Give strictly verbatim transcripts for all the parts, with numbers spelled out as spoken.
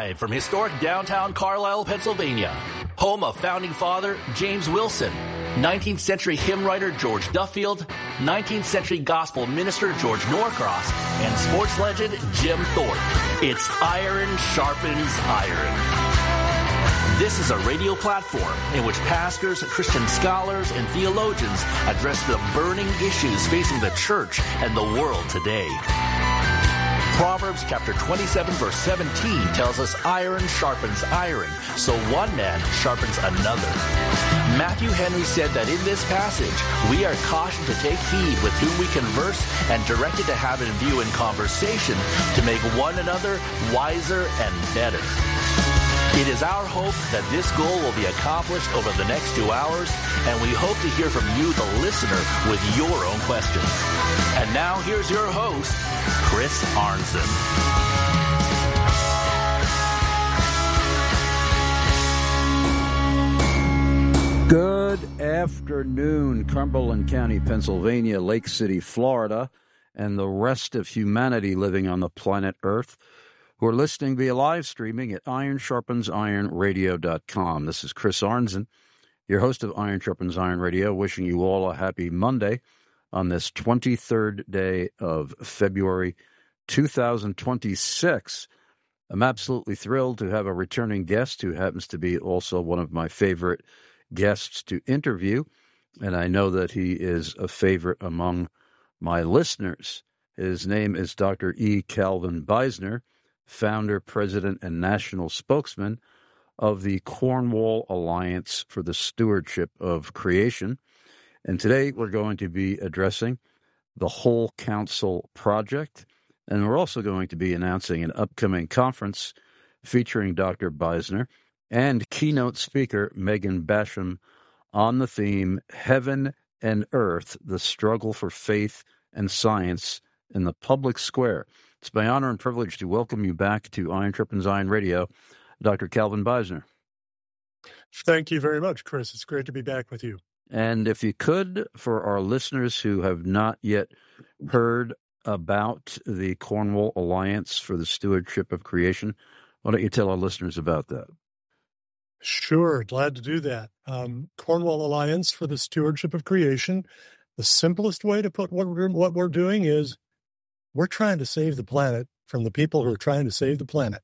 Live from historic downtown Carlisle, Pennsylvania, home of founding father James Wilson, nineteenth century hymn writer George Duffield, nineteenth century gospel minister George Norcross, and sports legend Jim Thorpe. It's Iron Sharpens Iron. This is a radio platform in which pastors, Christian scholars, and theologians address the burning issues facing the church and the world today. Proverbs chapter twenty-seven verse seventeen tells us iron sharpens iron, so one man sharpens another. Matthew Henry said that in this passage, we are cautioned to take heed with whom we converse and directed to have in view in conversation to make one another wiser and better. It is our hope that this goal will be accomplished over the next two hours, and we hope to hear from you, the listener, with your own questions. And now here's your host, Chris Arnson. Good afternoon, Cumberland County, Pennsylvania, Lake City, Florida, and the rest of humanity living on the planet Earth who are listening via live streaming at iron sharpens iron radio dot com. This is Chris Arnson, your host of Iron Sharpens Iron Radio, wishing you all a happy Monday on this twenty-third day of February two thousand twenty-six. I'm absolutely thrilled to have a returning guest who happens to be also one of my favorite guests to interview, and I know that he is a favorite among my listeners. His name is Doctor E. Calvin Beisner, founder, president, and national spokesman of the Cornwall Alliance for the Stewardship of Creation. And today we're going to be addressing the Whole Council Project, and we're also going to be announcing an upcoming conference featuring Doctor Beisner and keynote speaker Megan Basham on the theme Heaven and Earth, the Struggle for Faith and Science in the Public Square. It's my honor and privilege to welcome you back to Iron Sharpens Iron Radio, Doctor Calvin Beisner. Thank you very much, Chris. It's great to be back with you. And if you could, for our listeners who have not yet heard about the Cornwall Alliance for the Stewardship of Creation, why don't you tell our listeners about that? Sure, glad to do that. Um, Cornwall Alliance for the Stewardship of Creation. The simplest way to put what we're, what we're doing is we're trying to save the planet from the people who are trying to save the planet.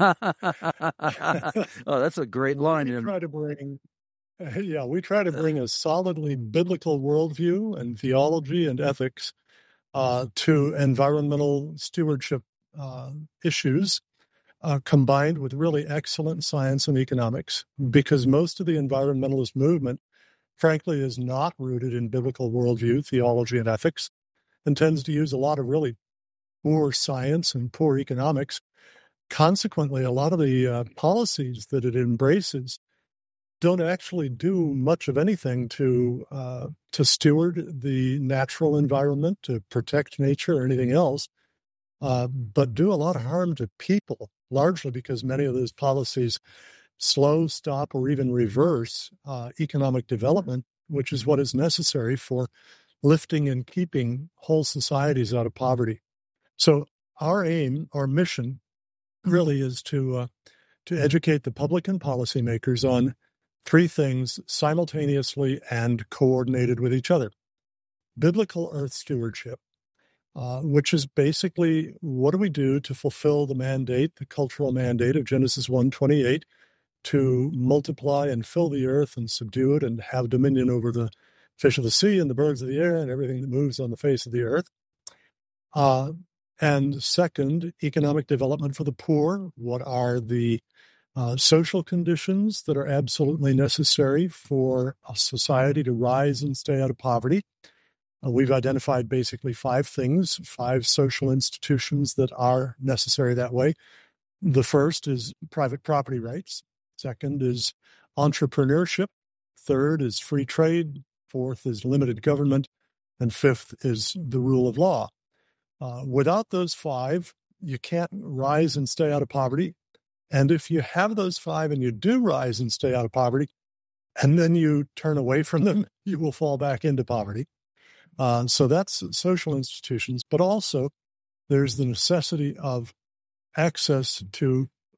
Oh, that's a great line. We try to bring, yeah, we try to bring a solidly biblical worldview and theology and ethics uh, to environmental stewardship uh, issues, uh, combined with really excellent science and economics, because most of the environmentalist movement, frankly, is not rooted in biblical worldview, theology, and ethics, and tends to use a lot of really poor science and poor economics. Consequently, a lot of the uh, policies that it embraces don't actually do much of anything to uh, to steward the natural environment, to protect nature or anything else, uh, but do a lot of harm to people, largely because many of those policies slow, stop, or even reverse uh, economic development, which is what is necessary for lifting and keeping whole societies out of poverty. So our aim, our mission, really is to uh, to educate the public and policymakers on three things simultaneously and coordinated with each other. Biblical earth stewardship, uh, which is basically what do we do to fulfill the mandate, the cultural mandate of Genesis one twenty-eight, to multiply and fill the earth and subdue it and have dominion over the fish of the sea and the birds of the air and everything that moves on the face of the earth. Uh, And second, economic development for the poor. What are the uh, social conditions that are absolutely necessary for a society to rise and stay out of poverty? Uh, we've identified basically five things, five social institutions that are necessary that way. The first is private property rights. Second is entrepreneurship. Third is free trade. Fourth is limited government. And fifth is the rule of law. Uh, without those five, you can't rise and stay out of poverty. And if you have those five and you do rise and stay out of poverty, and then you turn away from them, you will fall back into poverty. Uh, so that's social institutions. But also, there's the necessity of access to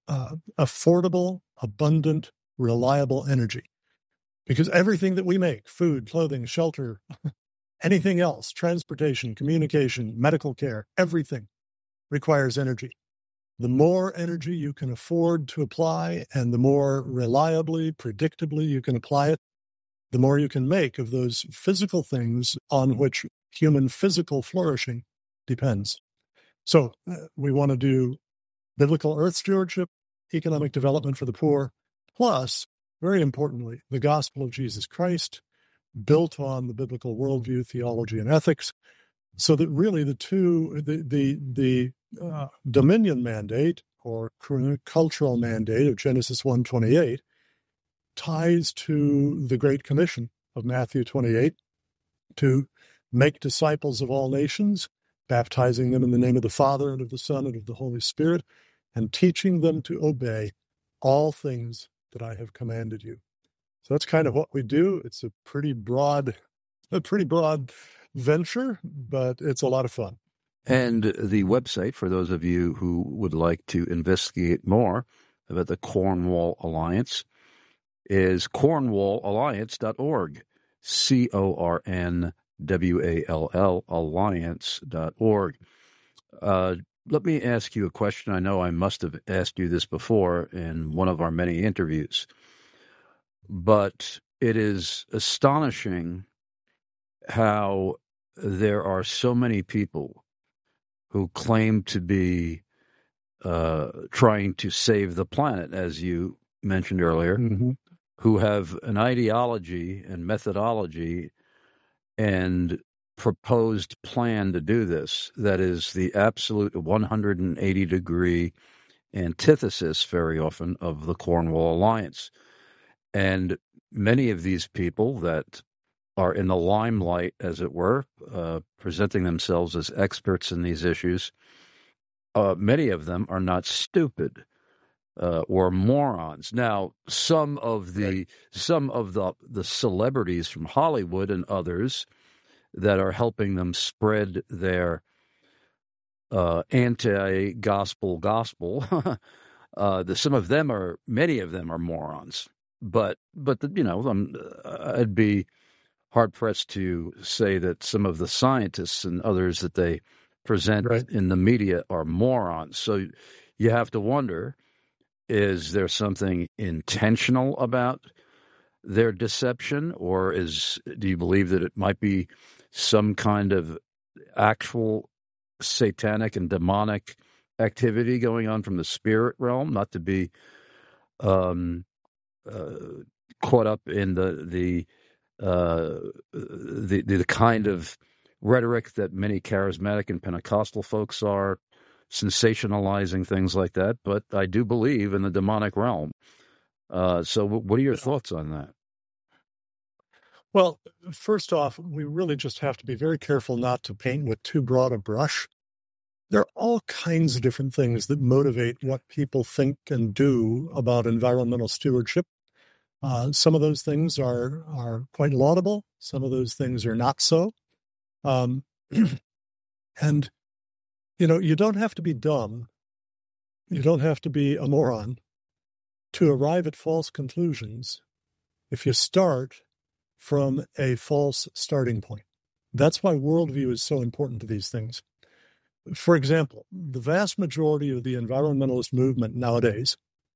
uh, affordable, abundant, reliable energy. Because everything that we make, food, clothing, shelter, anything else, transportation, communication, medical care, everything requires energy. The more energy you can afford to apply and the more reliably, predictably you can apply it, the more you can make of those physical things on which human physical flourishing depends. So uh, we want to do biblical earth stewardship, economic development for the poor, plus, very importantly, the gospel of Jesus Christ, built on the biblical worldview, theology, and ethics, so that really the two, the the, the uh, dominion mandate or cultural mandate of Genesis one twenty-eight ties to the Great Commission of Matthew twenty-eight to make disciples of all nations, baptizing them in the name of the Father and of the Son and of the Holy Spirit, and teaching them to obey all things that I have commanded you. So that's kind of what we do. It's a pretty broad, a pretty broad venture, but it's a lot of fun. And the website, for those of you who would like to investigate more about the Cornwall Alliance, is cornwall alliance dot org, C O R N W A L L, alliance dot org. Uh, let me ask you a question. I know I must have asked you this before in one of our many interviews, but it is astonishing how there are so many people who claim to be uh, trying to save the planet, as you mentioned earlier, Mm-hmm. who have an ideology and methodology and proposed plan to do this that is the absolute one hundred eighty degree antithesis very often of the Cornwall Alliance. And many of these people that are in the limelight, as it were, uh, presenting themselves as experts in these issues, uh, many of them are not stupid uh, or morons. Now, some of the Right. some of the the celebrities from Hollywood and others that are helping them spread their uh, anti-gospel gospel, uh, the, some of them are, many of them are morons. But but the, you know, I'm, I'd be hard pressed to say that some of the scientists and others that they present Right. in the media are morons. So you have to wonder, is there something intentional about their deception, or is do you believe that it might be some kind of actual satanic and demonic activity going on from the spirit realm, not to be um, uh, caught up in the the, uh, the the the kind of rhetoric that many charismatic and Pentecostal folks are, sensationalizing things like that? But I do believe in the demonic realm. Uh, so, what are your thoughts on that? Well, first off, we really just have to be very careful not to paint with too broad a brush. There are all kinds of different things that motivate what people think and do about environmental stewardship. Uh, some of those things are are quite laudable. Some of those things are not so. Um, and, you know, you don't have to be dumb. You don't have to be a moron to arrive at false conclusions if you start from a false starting point. That's why worldview is so important to these things. For example, the vast majority of the environmentalist movement nowadays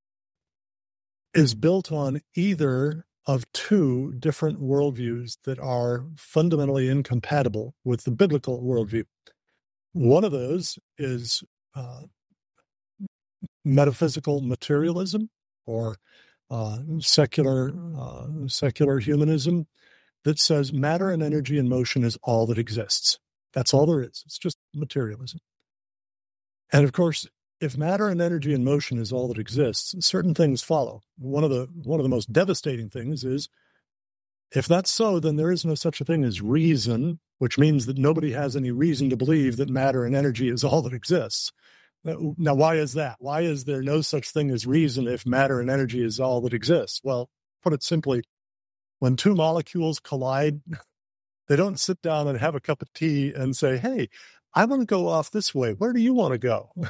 is built on either of two different worldviews that are fundamentally incompatible with the biblical worldview. One of those is uh, metaphysical materialism, or uh, secular uh, secular humanism, that says matter and energy and motion is all that exists. That's all there is. It's just materialism. And of course, if matter and energy and motion is all that exists, certain things follow. One of the one of the most devastating things is, if that's so, then there is no such a thing as reason, which means that nobody has any reason to believe that matter and energy is all that exists. Now, why is that? Why is there no such thing as reason if matter and energy is all that exists? Well, put it simply, when two molecules collide, they don't sit down and have a cup of tea and say, hey, I want to go off this way. Where do you want to go?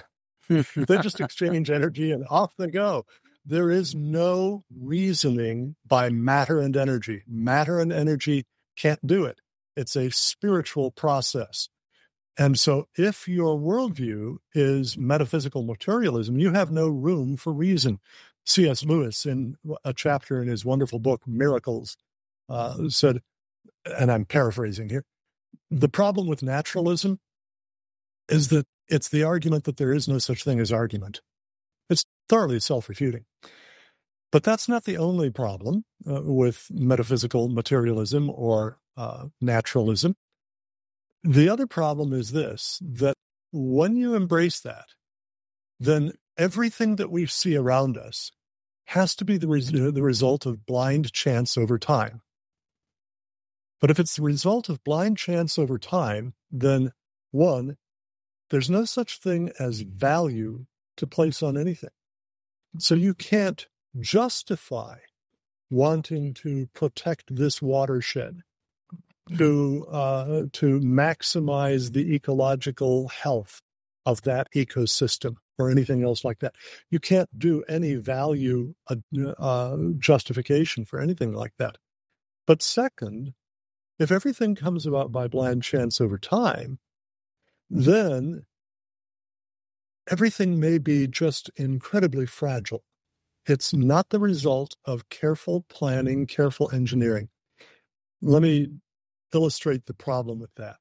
They just exchange energy and off they go. There is no reasoning by matter and energy. Matter and energy can't do it. It's a spiritual process. And so if your worldview is metaphysical materialism, you have no room for reason. C S. Lewis, in a chapter in his wonderful book, Miracles, uh, said, and I'm paraphrasing here, the problem with naturalism is that it's the argument that there is no such thing as argument. It's thoroughly self-refuting. But that's not the only problem uh, with metaphysical materialism or uh, naturalism. The other problem is this, that when you embrace that, then everything that we see around us has to be the, res- the result of blind chance over time. But if it's the result of blind chance over time, then one, there's no such thing as value to place on anything. So you can't justify wanting to protect this watershed, to uh, to maximize the ecological health of that ecosystem or anything else like that. You can't do any value uh, uh, justification for anything like that. But second, if everything comes about by blind chance over time, then everything may be just incredibly fragile. It's not the result of careful planning, careful engineering. Let me illustrate the problem with that.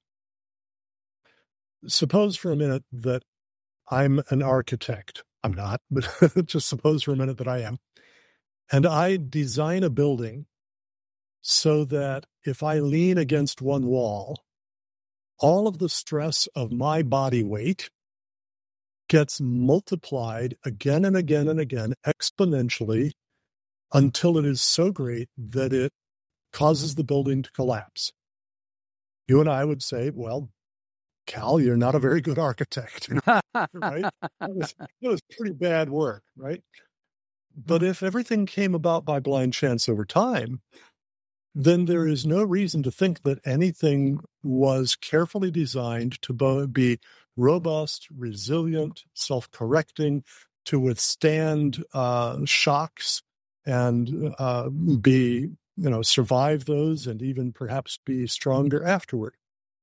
Suppose for a minute that I'm an architect. I'm not, but just suppose for a minute that I am. And I design a building so that if I lean against one wall, all of the stress of my body weight gets multiplied again and again and again exponentially until it is so great that it causes the building to collapse. You and I would say, well, Cal, you're not a very good architect, right? It was, it was pretty bad work, right? But if everything came about by blind chance over time, then there is no reason to think that anything was carefully designed to bo- be robust, resilient, self-correcting, to withstand uh, shocks and uh, be, you know, survive those and even perhaps be stronger afterward.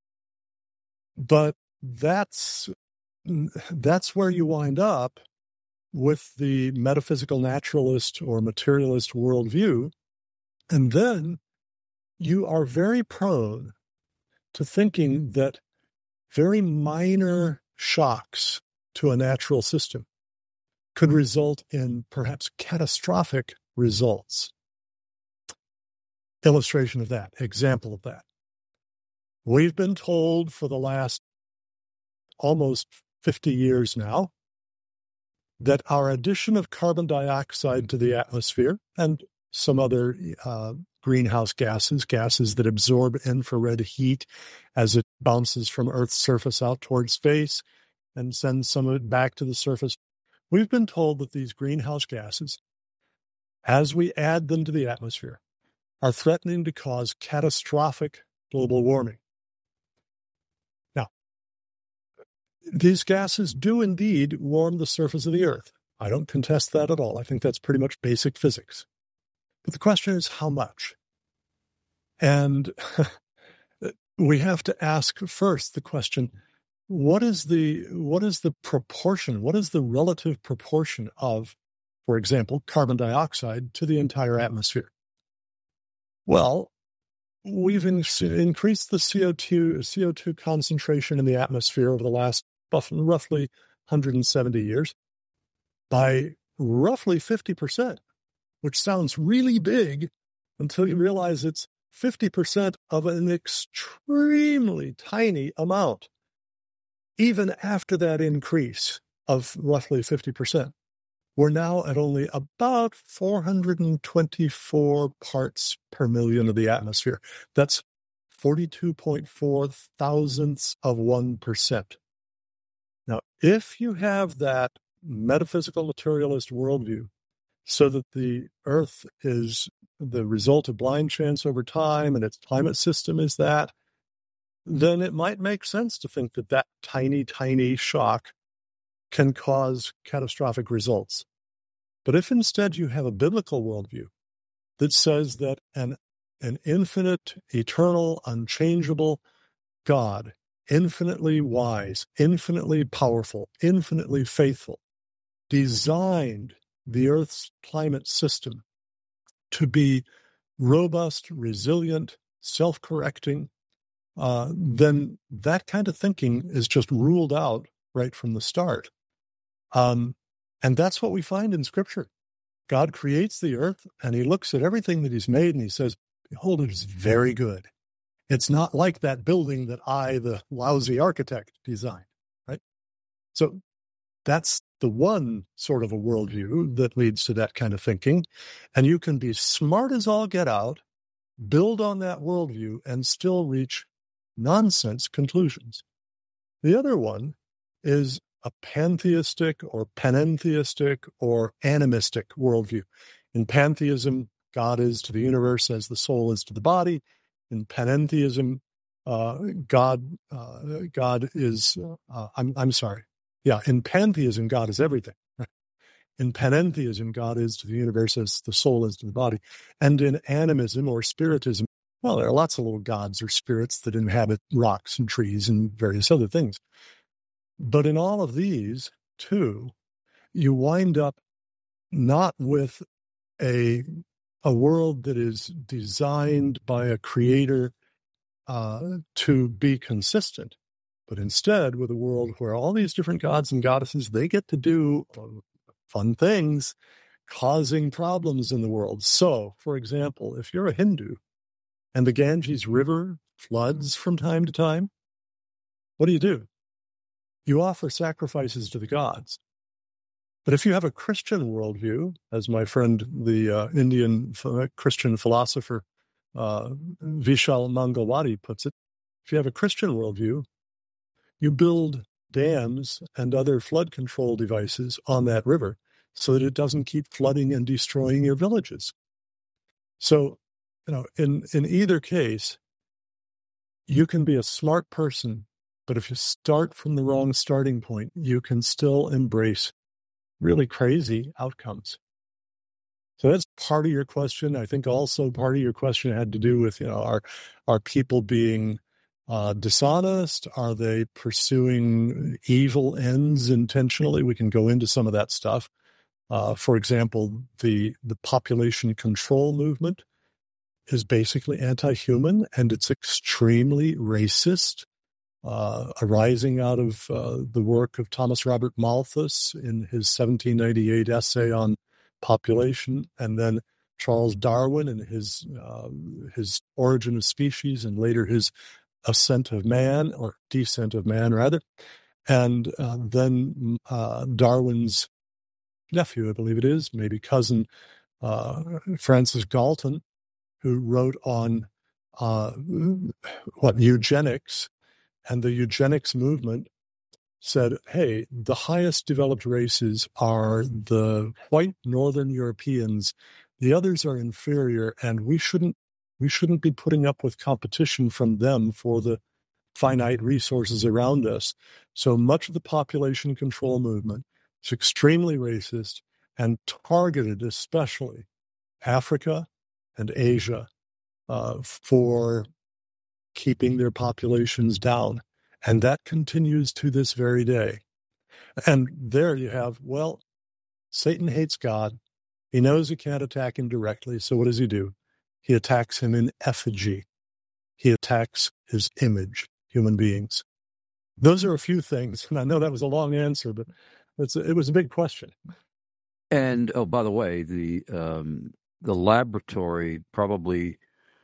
But that's that's where you wind up with the metaphysical naturalist or materialist worldview. And then you are very prone to thinking that very minor shocks to a natural system could result in perhaps catastrophic results. Illustration of that, example of that. We've been told for the last almost fifty years now that our addition of carbon dioxide to the atmosphere and some other uh, greenhouse gases, gases that absorb infrared heat as it bounces from Earth's surface out towards space and sends some of it back to the surface. We've been told that these greenhouse gases, as we add them to the atmosphere, are threatening to cause catastrophic global warming. Now, these gases do indeed warm the surface of the Earth. I don't contest that at all. I think that's pretty much basic physics. But the question is how much? And we have to ask first the question, what is the what is the proportion, what is the relative proportion of, for example, carbon dioxide to the entire atmosphere? Well, we've in, increased the C O two, C O two concentration in the atmosphere over the last roughly one hundred seventy years by roughly fifty percent, which sounds really big until you realize it's fifty percent of an extremely tiny amount, even after that increase of roughly fifty percent. We're now at only about four hundred twenty-four parts per million of the atmosphere. That's forty-two point four thousandths of one percent. Now, if you have that metaphysical materialist worldview, so that the Earth is the result of blind chance over time and its climate system is that, then it might make sense to think that that tiny, tiny shock can cause catastrophic results. But if instead you have a biblical worldview that says that an, an infinite, eternal, unchangeable God, infinitely wise, infinitely powerful, infinitely faithful, designed the Earth's climate system to be robust, resilient, self-correcting, uh, then that kind of thinking is just ruled out right from the start. Um, and that's what we find in Scripture. God creates the earth, and he looks at everything that he's made, and he says, behold, it is very good. It's not like that building that I, the lousy architect, designed, right? So that's the one sort of a worldview that leads to that kind of thinking. And you can be smart as all get out, build on that worldview, and still reach nonsense conclusions. The other one is a pantheistic or panentheistic or animistic worldview. In pantheism, God is to the universe as the soul is to the body. In panentheism, uh, God uh, God is, uh, I'm, I'm sorry, yeah, in pantheism, God is everything. In panentheism, God is to the universe as the soul is to the body. And in animism or spiritism, well, there are lots of little gods or spirits that inhabit rocks and trees and various other things. But in all of these, too, you wind up not with a, a world that is designed by a creator uh, to be consistent, but instead with a world where all these different gods and goddesses, they get to do fun things, causing problems in the world. So, for example, if you're a Hindu and the Ganges River floods from time to time, what do you do? You offer sacrifices to the gods. But if you have a Christian worldview, as my friend, the uh, Indian ph- Christian philosopher uh, Vishal Mangalwadi puts it, if you have a Christian worldview, you build dams and other flood control devices on that river so that it doesn't keep flooding and destroying your villages. So, you know, in, in either case, you can be a smart person, but if you start from the wrong starting point, you can still embrace really crazy outcomes. So that's part of your question. I think also part of your question had to do with, you know, are are people being uh, dishonest? Are they pursuing evil ends intentionally? We can go into some of that stuff. Uh, for example, the the population control movement is basically anti-human, and it's extremely racist, uh, arising out of uh, the work of Thomas Robert Malthus in his seventeen ninety-eight essay on population, and then Charles Darwin in his uh, his Origin of Species, and later his Ascent of Man, or Descent of Man, rather, and uh, then uh, Darwin's nephew, I believe it is, maybe cousin, uh, Francis Galton, who wrote on uh, what eugenics, and the eugenics movement said, hey, the highest developed races are the white Northern Europeans. The others are inferior, and we shouldn't we shouldn't be putting up with competition from them for the finite resources around us. So much of the population control movement is extremely racist and targeted especially Africa and Asia uh, for keeping their populations down. And that continues to this very day. And there you have, well, Satan hates God. He knows he can't attack him directly. So what does he do? He attacks him in effigy. He attacks his image, human beings. Those are a few things. And I know that was a long answer, but it's a, it was a big question. And, oh, by the way, the um, the laboratory probably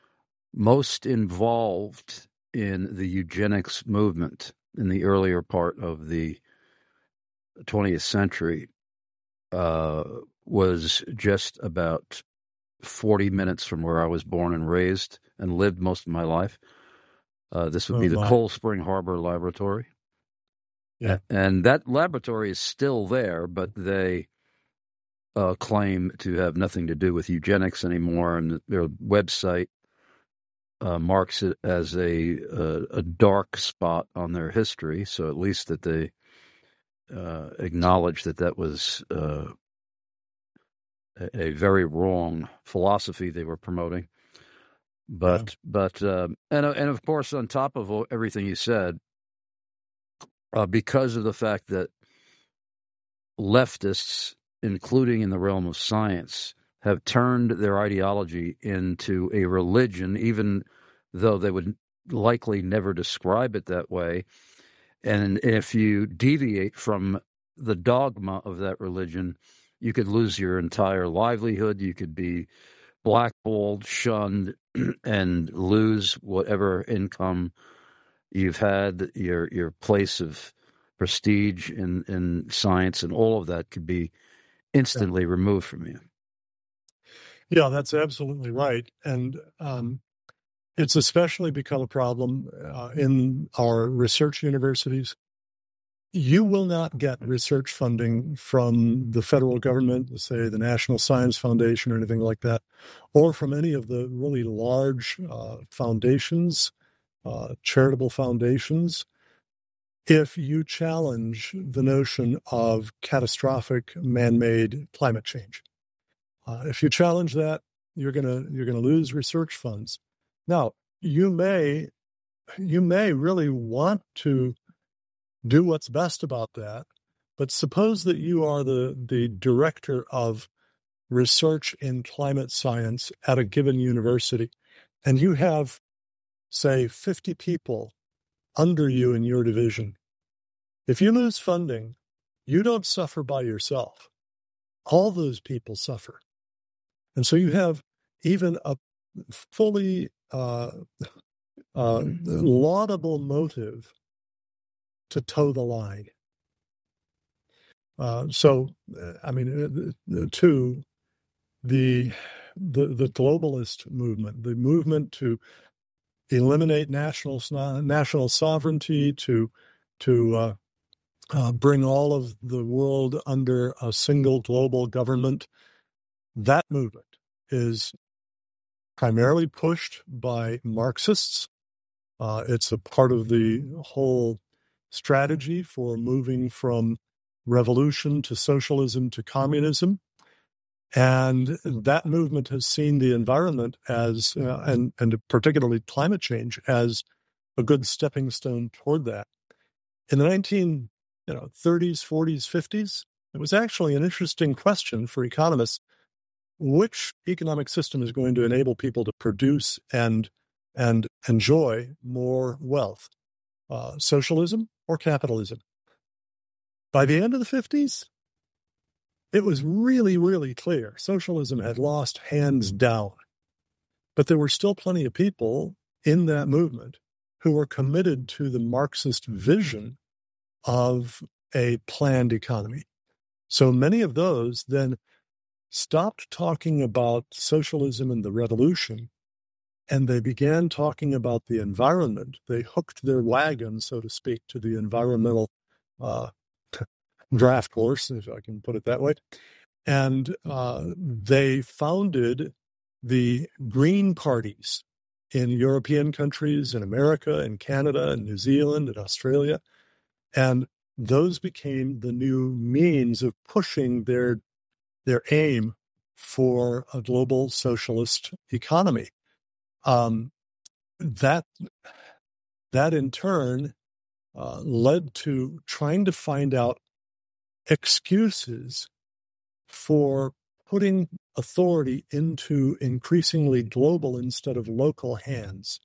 most involved in the eugenics movement in the earlier part of the twentieth century uh, was just about forty minutes from where I was born and raised and lived most of my life. Uh, this would Oh, be the my. Cold Spring Harbor Laboratory. Yeah. And that laboratory is still there, but they uh, claim to have nothing to do with eugenics anymore. And their website uh, marks it as a, a a dark spot on their history. So at least that they uh, acknowledge that that was uh, a, a very wrong philosophy they were promoting. But Yeah. but uh, and and of course, on top of everything you said, uh, because of the fact that leftists, including in the realm of science, have turned their ideology into a religion, even though they would likely never describe it that way. And if you deviate from the dogma of that religion, you could lose your entire livelihood. You could be blackballed, shunned, and lose whatever income you've had, your your place of prestige in, in science, and all of that could be instantly yeah. removed from you. Yeah, that's absolutely right. And um, it's especially become a problem uh, in our research universities. You will not get research funding from the federal government, say the National Science Foundation or anything like that, or from any of the really large uh, foundations, uh, charitable foundations, if you challenge the notion of catastrophic man-made climate change. Uh, if you challenge that, you're gonna you're gonna lose research funds. Now, you may you may really want to do what's best about that, but suppose that you are the the director of research in climate science at a given university, and you have, say, fifty people under you in your division. If you lose funding, you don't suffer by yourself. All those people suffer. And so you have even a fully uh, uh, laudable motive to toe the line. Uh, so, I mean, uh, to the, the the globalist movement, the movement to eliminate national national sovereignty, to to uh, uh, bring all of the world under a single global government, that movement is primarily pushed by Marxists. Uh, it's a part of the whole strategy for moving from revolution to socialism to communism. And that movement has seen the environment as, uh, and, and particularly climate change, as a good stepping stone toward that. In the nineteen you know, thirties, forties, fifties, it was actually an interesting question for economists. Which economic system is going to enable people to produce and and enjoy more wealth, uh, socialism or capitalism? By the end of the fifties, it was really, really clear. Socialism had lost hands down. But there were still plenty of people in that movement who were committed to the Marxist vision of a planned economy. So many of those then stopped talking about socialism and the revolution, and they began talking about the environment. They hooked their wagon, so to speak, to the environmental uh, draft horse, if I can put it that way. And uh, they founded the Green parties in European countries, in America, in Canada, in New Zealand, and Australia. And those became the new means of pushing their their aim for a global socialist economy. Um, that, that in turn uh, led to trying to find out excuses for putting authority into increasingly global instead of local hands.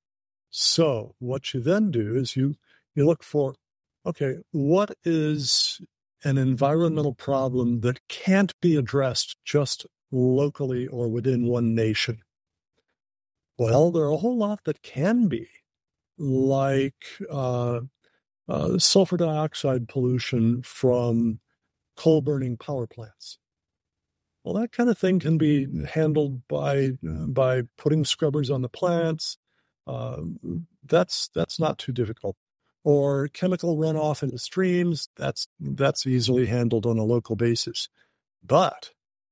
So what you then do is you, you look for, okay, what is an environmental problem that can't be addressed just locally or within one nation? Well, there are a whole lot that can be, like uh, uh, sulfur dioxide pollution from coal-burning power plants. Well, that kind of thing can be handled by uh, by putting scrubbers on the plants. Uh, that's that's not too difficult. Or chemical runoff into streams, that's that's easily handled on a local basis. But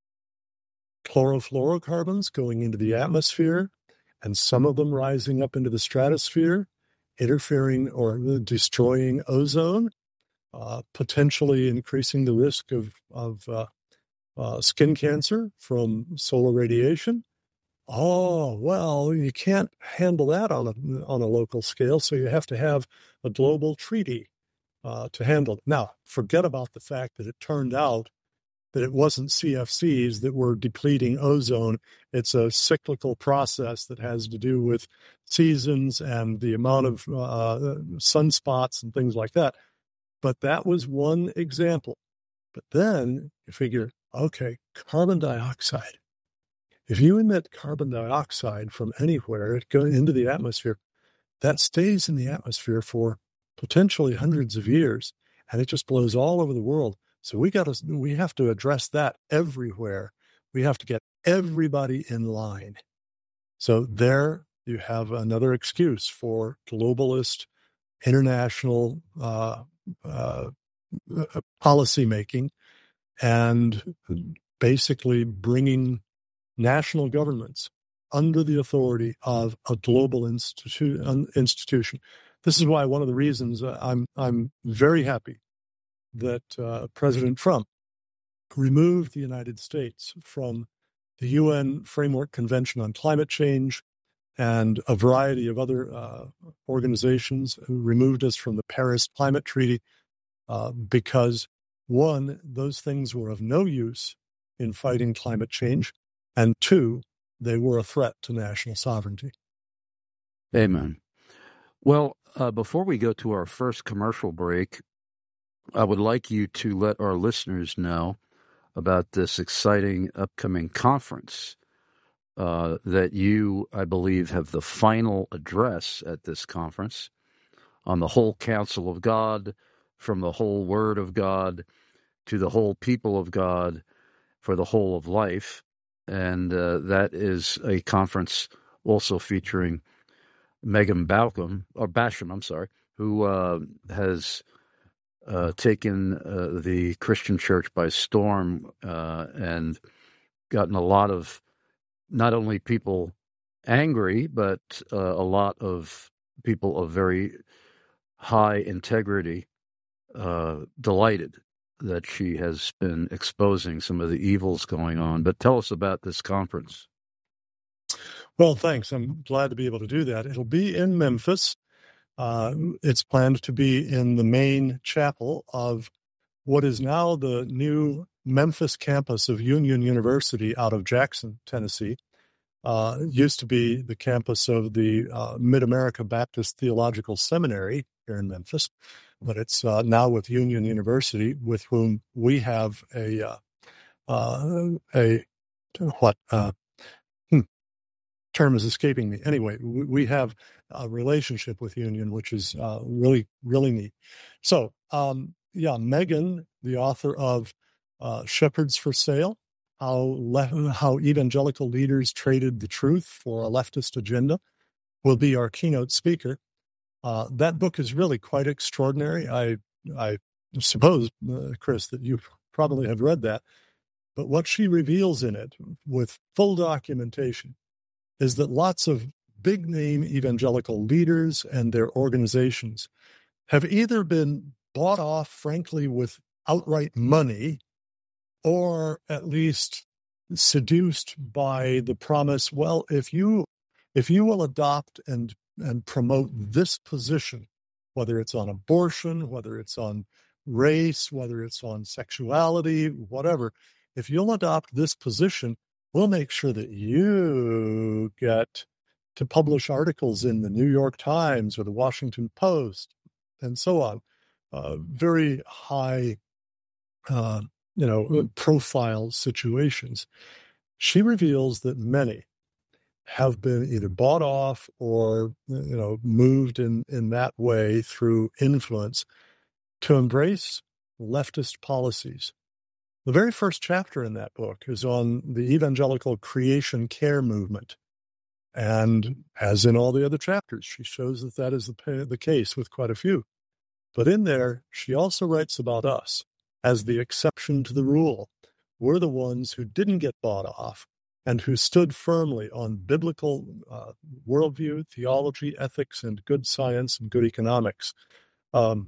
chlorofluorocarbons going into the atmosphere, and some of them rising up into the stratosphere, interfering or destroying ozone, uh, potentially increasing the risk of, of uh, uh, skin cancer from solar radiation. Oh, well, you can't handle that on a, on a local scale, so you have to have a global treaty uh, to handle it. Now, forget about the fact that it turned out that it wasn't C F Cs that were depleting ozone. It's a cyclical process that has to do with seasons and the amount of uh, sunspots and things like that. But that was one example. But then you figure, okay, carbon dioxide. If you emit carbon dioxide from anywhere, it goes into the atmosphere, that stays in the atmosphere for potentially hundreds of years, and it just blows all over the world. So we got to, we have to address that everywhere. We have to get everybody in line. So there you have another excuse for globalist, international uh, uh, policy making, and basically bringing national governments under the authority of a global institu- institution. This is why one of the reasons I'm I'm very happy that uh, President Trump removed the United States from the U N Framework Convention on Climate Change and a variety of other uh, organizations, who removed us from the Paris Climate Treaty uh, because, one, those things were of no use in fighting climate change, and two, they were a threat to national sovereignty. Amen. Well, uh, before we go to our first commercial break, I would like you to let our listeners know about this exciting upcoming conference uh, that you, I believe, have the final address at this conference on the whole counsel of God, from the whole word of God to the whole people of God for the whole of life. And uh, that is a conference also featuring Megan Bauckham, or Basham, I'm sorry, who uh, has uh, taken uh, the Christian church by storm uh, and gotten a lot of not only people angry, but uh, a lot of people of very high integrity uh, delighted that she has been exposing some of the evils going on. But tell us about this conference. Well, thanks. I'm glad to be able to do that. It'll be in Memphis. Uh, it's planned to be in the main chapel of what is now the new Memphis campus of Union University out of Jackson, Tennessee. Uh, it used to be the campus of the uh, Mid-America Baptist Theological Seminary here in Memphis, but it's uh, now with Union University, with whom we have a uh, uh, a what uh, hmm, term is escaping me. Anyway, we, we have a relationship with Union, which is uh, really really neat. So, um, yeah, Megan, the author of uh, Shepherds for Sale, how le- how evangelical leaders traded the truth for a leftist agenda, will be our keynote speaker. Uh, that book is really quite extraordinary. I I suppose, uh, Chris, that you probably have read that. But what she reveals in it, with full documentation, is that lots of big-name evangelical leaders and their organizations have either been bought off, frankly, with outright money, or at least seduced by the promise, well, if you if you will adopt and and promote this position, whether it's on abortion, whether it's on race, whether it's on sexuality, whatever, if you'll adopt this position, we'll make sure that you get to publish articles in the New York Times or the Washington Post and so on. Uh, very high uh, you know, profile situations. She reveals that many have been either bought off or, you know, moved in, in that way through influence to embrace leftist policies. The very first chapter in that book is on the evangelical creation care movement. And as in all the other chapters, she shows that that is the, the case with quite a few. But in there, she also writes about us as the exception to the rule. We're the ones who didn't get bought off and who stood firmly on biblical uh, worldview, theology, ethics, and good science and good economics. Um,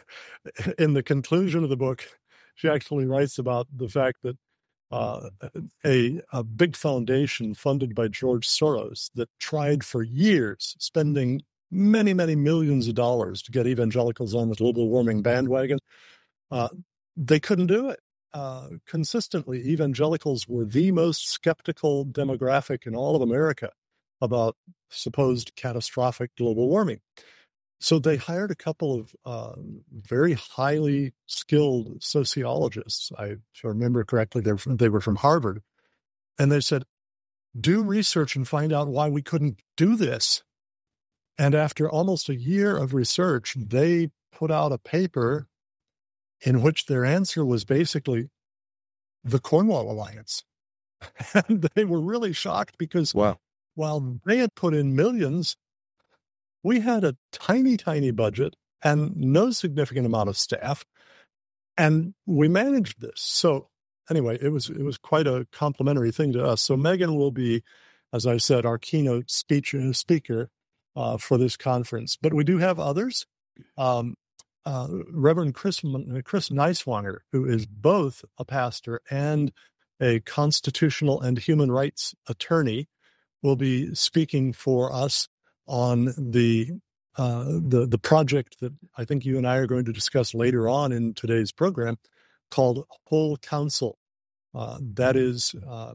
in the conclusion of the book, she actually writes about the fact that uh, a, a big foundation funded by George Soros that tried for years, spending many, many millions of dollars to get evangelicals on the global warming bandwagon, uh, they couldn't do it. Uh, consistently, evangelicals were the most skeptical demographic in all of America about supposed catastrophic global warming. So they hired a couple of uh, very highly skilled sociologists. I, if I remember correctly, they were, from, they were from Harvard. And they said, do research and find out why we couldn't do this. And after almost a year of research, they put out a paper in which their answer was basically the Cornwall Alliance. And they were really shocked because Wow. while they had put in millions, we had a tiny, tiny budget and no significant amount of staff, and we managed this. So anyway, it was it was quite a complimentary thing to us. So Megan will be, as I said, our keynote speech, speaker uh, for this conference. But we do have others. Um, uh, Reverend Chris, Chris Neiswanger, who is both a pastor and a constitutional and human rights attorney, will be speaking for us on the uh, the the project that I think you and I are going to discuss later on in today's program, called Whole Counsel. Uh, that is, uh,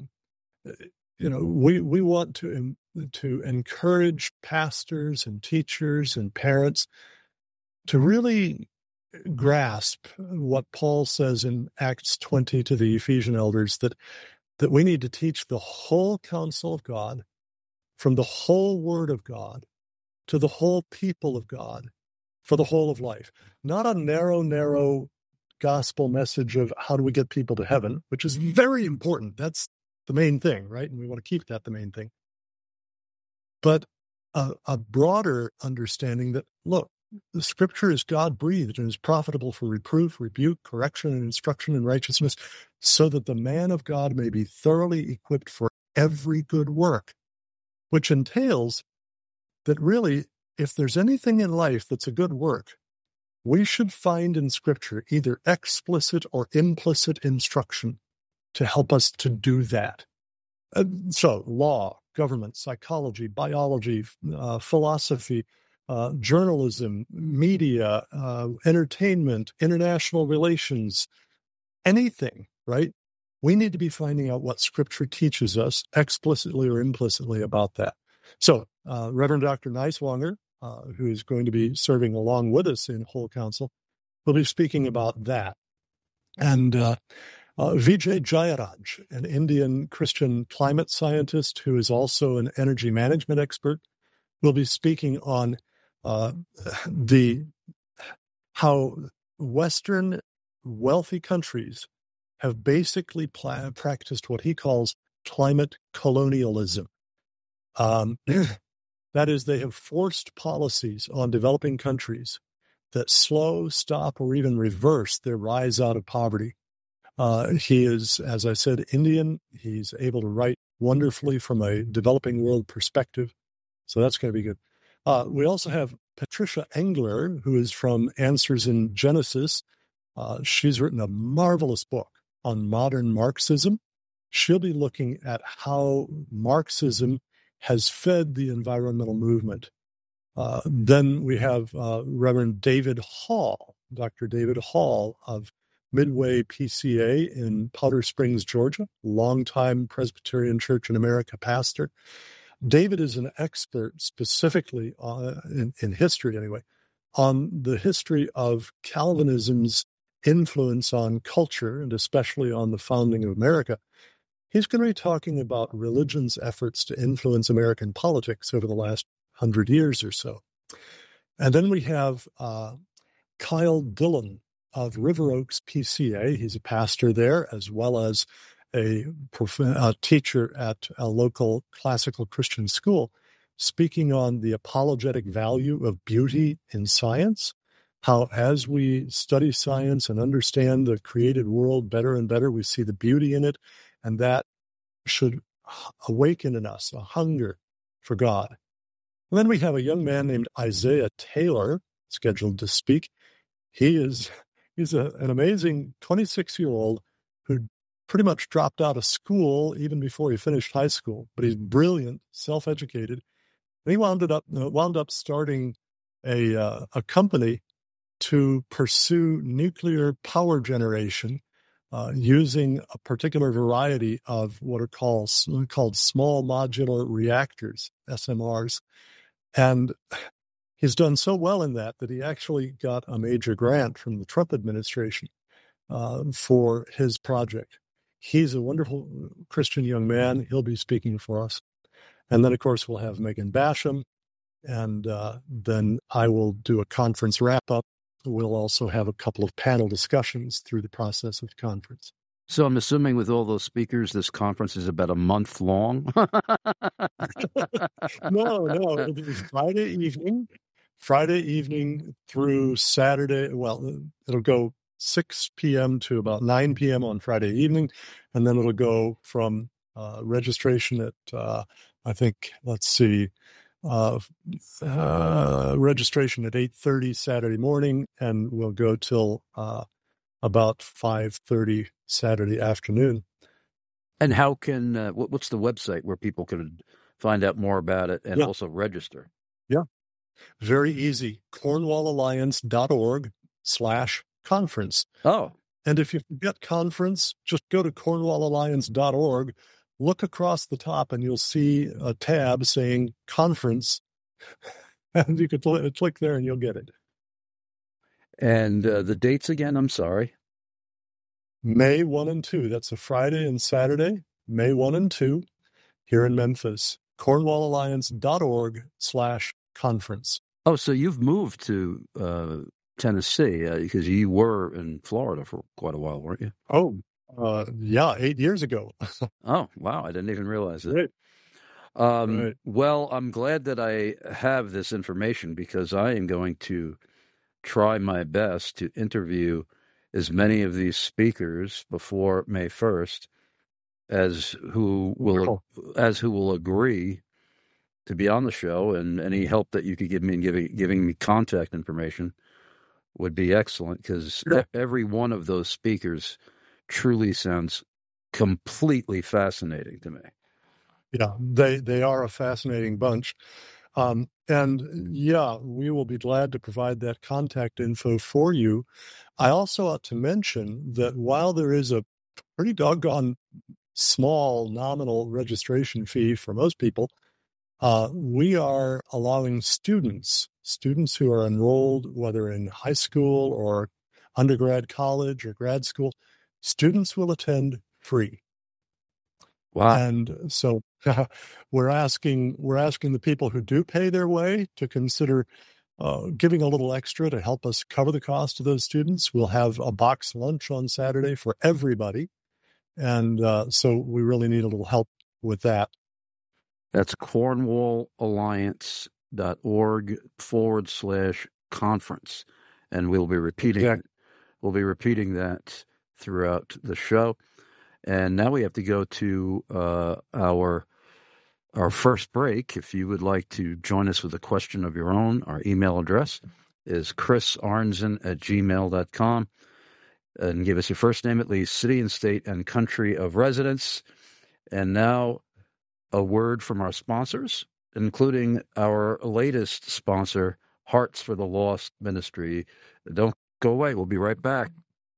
you know, we we want to to encourage pastors and teachers and parents to really grasp what Paul says in Acts twenty to the Ephesian elders, that that we need to teach the whole counsel of God, from the whole word of God to the whole people of God for the whole of life. Not a narrow, narrow gospel message of how do we get people to heaven, which is very important. That's the main thing, right? And we want to keep that the main thing. But a, a broader understanding that, look, the scripture is God-breathed and is profitable for reproof, rebuke, correction, and instruction in righteousness, so that the man of God may be thoroughly equipped for every good work. Which entails that really, if there's anything in life that's a good work, we should find in Scripture either explicit or implicit instruction to help us to do that. Uh, so, law, government, psychology, biology, uh, philosophy, uh, journalism, media, uh, entertainment, international relations, anything, right? We need to be finding out what Scripture teaches us explicitly or implicitly about that. So, uh, Reverend Doctor Neiswanger, uh, who is going to be serving along with us in Whole Counsel, will be speaking about that. And uh, uh, Vijay Jayaraj, an Indian Christian climate scientist who is also an energy management expert, will be speaking on uh, the how Western wealthy countries have basically pla- practiced what he calls climate colonialism. Um, that is, they have forced policies on developing countries that slow, stop, or even reverse their rise out of poverty. Uh, he is, as I said, Indian. He's able to write wonderfully from a developing world perspective. So that's going to be good. Uh, we also have Patricia Engler, who is from Answers in Genesis. Uh, she's written a marvelous book on modern Marxism. She'll be looking at how Marxism has fed the environmental movement. Uh, then we have uh, Reverend David Hall, Doctor David Hall of Midway P C A in Powder Springs, Georgia, longtime Presbyterian Church in America pastor. David is an expert specifically uh, in, in history, anyway, on the history of Calvinism's influence on culture, and especially on the founding of America. He's going to be talking about religion's efforts to influence American politics over the last hundred years or so. And then we have uh, Kyle Dillon of River Oaks P C A. He's a pastor there, as well as a, prof- a teacher at a local classical Christian school, speaking on the apologetic value of beauty in science, how as we study science and understand the created world better and better, we see the beauty in it, and that should awaken in us a hunger for God. And then we have a young man named Isaiah Taylor scheduled to speak. he is he's a, an amazing twenty-six-year-old who pretty much dropped out of school even before he finished high school. But he's brilliant, self-educated, and he wound up uh, wound up starting a uh, a company to pursue nuclear power generation uh, using a particular variety of what are called called small modular reactors, S M Rs, and he's done so well in that that he actually got a major grant from the Trump administration uh, for his project. He's a wonderful Christian young man. He'll be speaking for us. And then, of course, we'll have Megan Basham, and uh, then I will do a conference wrap-up. We'll also have a couple of panel discussions through the process of the conference. So I'm assuming with all those speakers, this conference is about a month long? no, no. It'll be Friday evening, Friday evening through Saturday. Well, it'll go six p.m. to about nine p.m. on Friday evening, and then it'll go from uh, registration at, uh, I think, let's see, uh, uh, registration at eight thirty Saturday morning, and we'll go till uh, about five thirty Saturday afternoon. And how can, uh, what, what's the website where people could find out more about it and yeah. also register? Yeah, very easy. cornwallalliance.org slash conference. Oh. And if you forget conference, just go to cornwallalliance dot org, look across the top, and you'll see a tab saying conference. And you can cl- click there and you'll get it. And uh, the dates again, I'm sorry. May first and second. That's a Friday and Saturday, May first and second, here in Memphis. cornwallalliance.org slash conference. Oh, so you've moved to uh, Tennessee uh, because you were in Florida for quite a while, weren't you? Oh, uh, yeah, eight years ago. Oh, wow. I didn't even realize it. Right. Um, right. Well, I'm glad that I have this information because I am going to try my best to interview as many of these speakers before May first as who will Wonderful. as who will agree to be on the show, and any help that you could give me in giving giving me contact information would be excellent, because sure. every one of those speakers truly sounds completely fascinating to me. Yeah, they they are a fascinating bunch. Um, and yeah, we will be glad to provide that contact info for you. I also ought to mention that while there is a pretty doggone small nominal registration fee for most people, uh, we are allowing students, students who are enrolled, whether in high school or undergrad college or grad school, students will attend free. Wow. And so we're asking we're asking the people who do pay their way to consider uh, giving a little extra to help us cover the cost of those students. We'll have a box lunch on Saturday for everybody. And uh, so we really need a little help with that. That's cornwallalliance.org forward slash conference. And we'll be repeating exactly. we'll be repeating that throughout the show. And now we have to go to uh, our our first break. If you would like to join us with a question of your own, our email address is chris arnzen at gmail dot com. And give us your first name, at least city and state and country of residence. And now a word from our sponsors, including our latest sponsor, Hearts for the Lost Ministry. Don't go away. We'll be right back.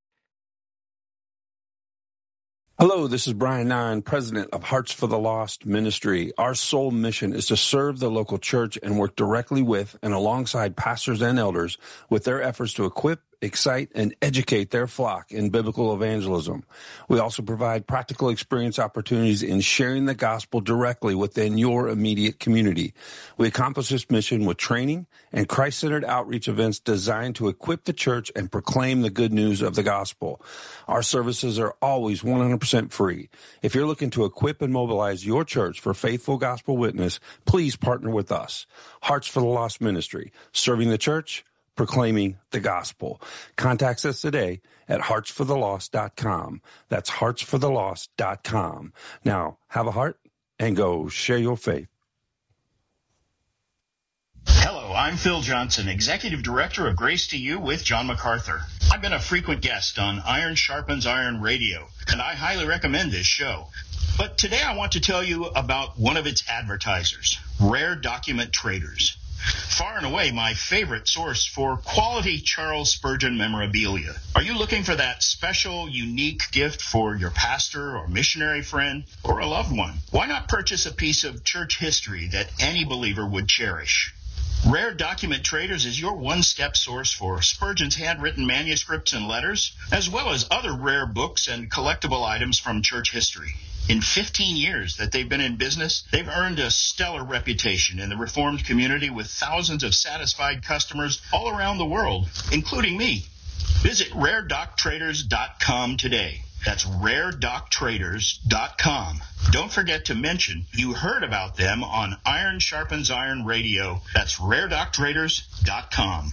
Hello, this is Brian Nine, president of Hearts for the Lost Ministry. Our sole mission is to serve the local church and work directly with and alongside pastors and elders with their efforts to equip, excite, and educate their flock in biblical evangelism. We also provide practical experience opportunities in sharing the gospel directly within your immediate community. We accomplish this mission with training and Christ-centered outreach events designed to equip the church and proclaim the good news of the gospel. Our services are always one hundred percent free. If you're looking to equip and mobilize your church for faithful gospel witness, please partner with us. Hearts for the Lost Ministry, serving the church, proclaiming the gospel. Contact us today at hearts for the lost dot com. That's hearts for the lost dot com. Now, have a heart and go share your faith. Hello. Hello, I'm Phil Johnson, Executive Director of Grace to You with John MacArthur. I've been a frequent guest on Iron Sharpens Iron Radio, and I highly recommend this show. But today I want to tell you about one of its advertisers, Rare Document Traders. Far and away my favorite source for quality Charles Spurgeon memorabilia. Are you looking for that special, unique gift for your pastor or missionary friend or a loved one? Why not purchase a piece of church history that any believer would cherish? Rare Document Traders is your one-step source for Spurgeon's handwritten manuscripts and letters, as well as other rare books and collectible items from church history. In fifteen years that they've been in business, they've earned a stellar reputation in the Reformed community with thousands of satisfied customers all around the world, including me. Visit rare doc traders dot com today. That's rare doc traders dot com. Don't forget to mention you heard about them on Iron Sharpens Iron Radio. That's rare doc traders dot com.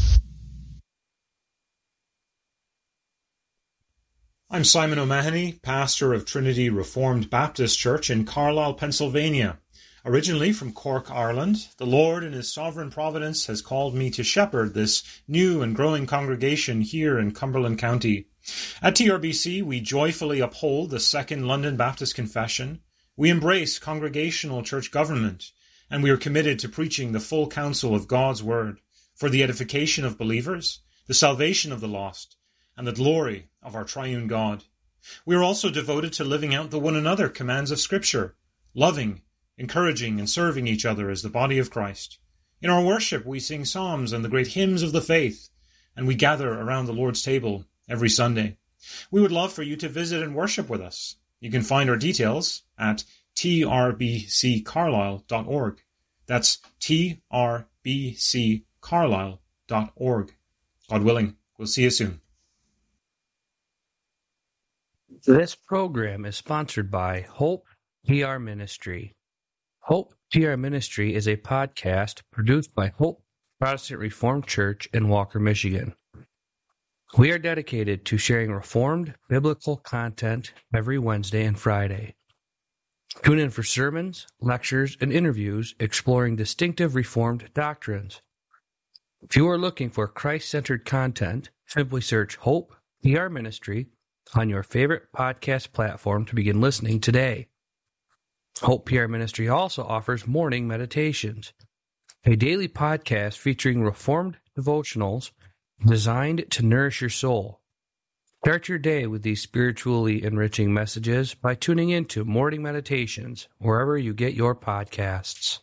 I'm Simon O'Mahony, pastor of Trinity Reformed Baptist Church in Carlisle, Pennsylvania. Originally from Cork, Ireland, the Lord in His sovereign providence has called me to shepherd this new and growing congregation here in Cumberland County. At T R B C, we joyfully uphold the Second London Baptist Confession. We embrace congregational church government, and we are committed to preaching the full counsel of God's Word for the edification of believers, the salvation of the lost, and the glory of our triune God. We are also devoted to living out the one another commands of Scripture, loving, encouraging, and serving each other as the body of Christ. In our worship, we sing psalms and the great hymns of the faith, and we gather around the Lord's table every Sunday. We would love for you to visit and worship with us. You can find our details at t r b c carlisle dot org. That's t r b c carlisle dot org. God willing, we'll see you soon. This program is sponsored by Hope P R Ministry. Hope P R Ministry is a podcast produced by Hope Protestant Reformed Church in Walker, Michigan. We are dedicated to sharing Reformed biblical content every Wednesday and Friday. Tune in for sermons, lectures, and interviews exploring distinctive Reformed doctrines. If you are looking for Christ-centered content, simply search Hope P R Ministry on your favorite podcast platform to begin listening today. Hope P R Ministry also offers morning meditations, a daily podcast featuring Reformed devotionals designed to nourish your soul. Start your day with these spiritually enriching messages by tuning into Morning Meditations wherever you get your podcasts.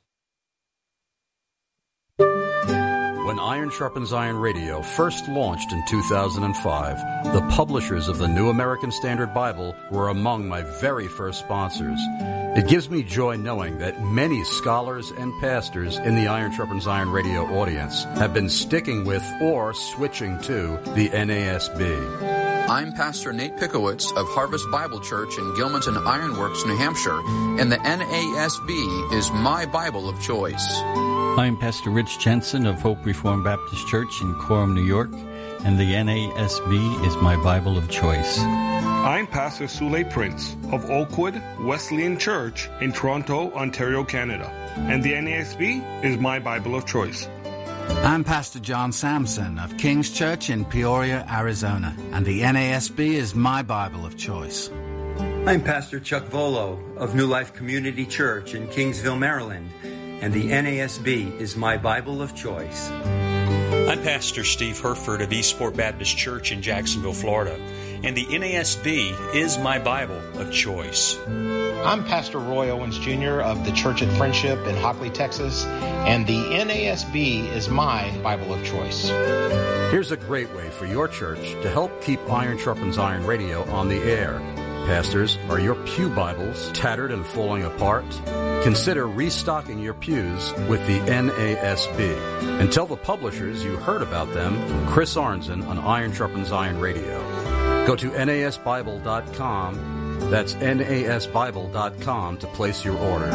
When Iron Sharpens Iron Radio first launched in two thousand five, the publishers of the New American Standard Bible were among my very first sponsors. It gives me joy knowing that many scholars and pastors in the Iron Sharpens Iron Radio audience have been sticking with or switching to the N A S B. I'm Pastor Nate Pickowitz of Harvest Bible Church in Gilmanton Ironworks, New Hampshire, and the N A S B is my Bible of choice. I'm Pastor Rich Jensen of Hope Reformed Baptist Church in Coram, New York, and the N A S B is my Bible of choice. I'm Pastor Sule Prince of Oakwood Wesleyan Church in Toronto, Ontario, Canada, and the N A S B is my Bible of choice. I'm Pastor John Sampson of King's Church in Peoria, Arizona, and the N A S B is my Bible of choice. I'm Pastor Chuck Volo of New Life Community Church in Kingsville, Maryland, and the N A S B is my Bible of choice. I'm Pastor Steve Herford of Eastport Baptist Church in Jacksonville, Florida, and the N A S B is my Bible of choice. I'm Pastor Roy Owens Junior of the Church at Friendship in Hockley, Texas, and the N A S B is my Bible of choice. Here's a great way for your church to help keep Iron Sharpens Iron Radio on the air. Pastors, are your pew Bibles tattered and falling apart? Consider restocking your pews with the N A S B. And tell the publishers you heard about them from Chris Arnzen on Iron Sharpens Iron Radio. Go to N A S Bible dot com. That's N A S Bible dot com to place your order.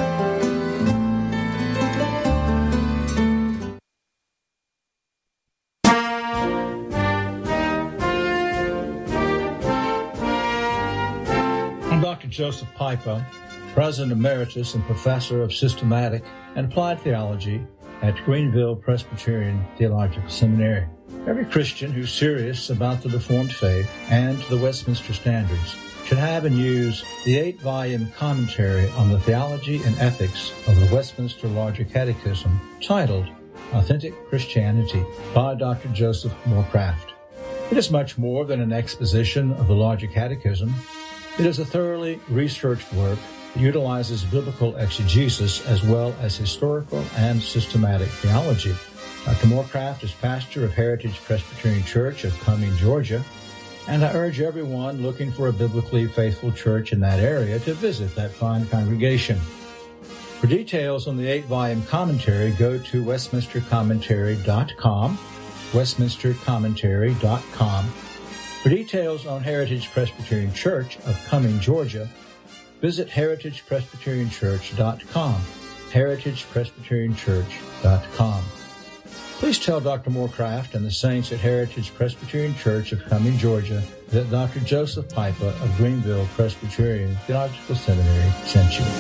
I'm Doctor Joseph Pipa, President Emeritus and Professor of Systematic and Applied Theology at Greenville Presbyterian Theological Seminary. Every Christian who's serious about the Reformed faith and the Westminster Standards should have and use the eight-volume commentary on the theology and ethics of the Westminster Larger Catechism titled Authentic Christianity by Doctor Joseph Morecraft. It is much more than an exposition of the Larger Catechism. It is a thoroughly researched work that utilizes biblical exegesis as well as historical and systematic theology. Doctor Morecraft is pastor of Heritage Presbyterian Church of Cumming, Georgia, and I urge everyone looking for a biblically faithful church in that area to visit that fine congregation. For details on the eight-volume commentary, go to westminster commentary dot com, westminster commentary dot com. For details on Heritage Presbyterian Church of Cumming, Georgia, visit heritage presbyterian church dot com, heritage presbyterian church dot com. Please tell Doctor Morecraft and the saints at Heritage Presbyterian Church of Cumming, Georgia, that Doctor Joseph Pipa of Greenville Presbyterian Theological Seminary sent you.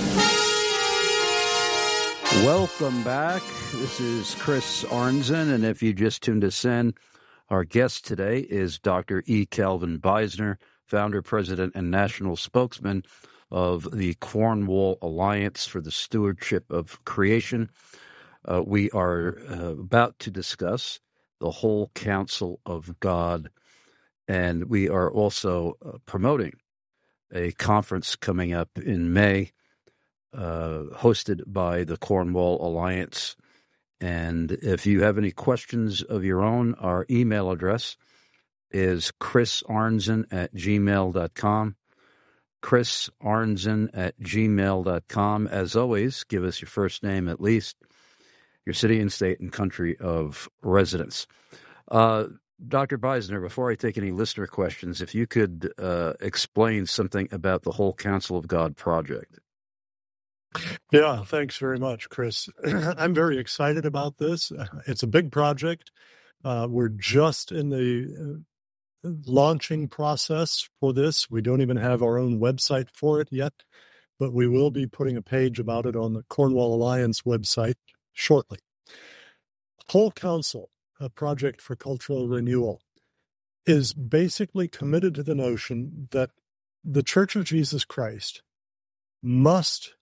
Welcome back. This is Chris Arnzen, and if you just tuned us in, our guest today is Doctor E. Calvin Beisner, founder, president, and national spokesman of the Cornwall Alliance for the Stewardship of Creation. Uh, we are uh, about to discuss the whole counsel of God, and we are also uh, promoting a conference coming up in May, uh, hosted by the Cornwall Alliance. And if you have any questions of your own, our email address is chrisarnzen at gmail dot com. chrisarnzen at gmail dot com. As always, give us your first name at least, your city and state and country of residence. Uh, Doctor Beisner, before I take any listener questions, if you could uh, explain something about the Whole Counsel of God project. Yeah, thanks very much, Chris. I'm very excited about this. It's a big project. Uh, we're just in the uh, launching process for this. We don't even have our own website for it yet, but we will be putting a page about it on the Cornwall Alliance website shortly. Whole Counsel, a project for cultural renewal, is basically committed to the notion that the Church of Jesus Christ must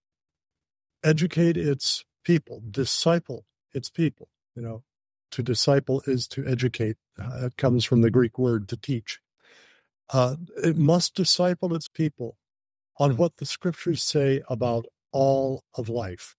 educate its people, disciple its people. You know, to disciple is to educate. Uh, it comes from the Greek word to teach. Uh, it must disciple its people on what the Scriptures say about all of life.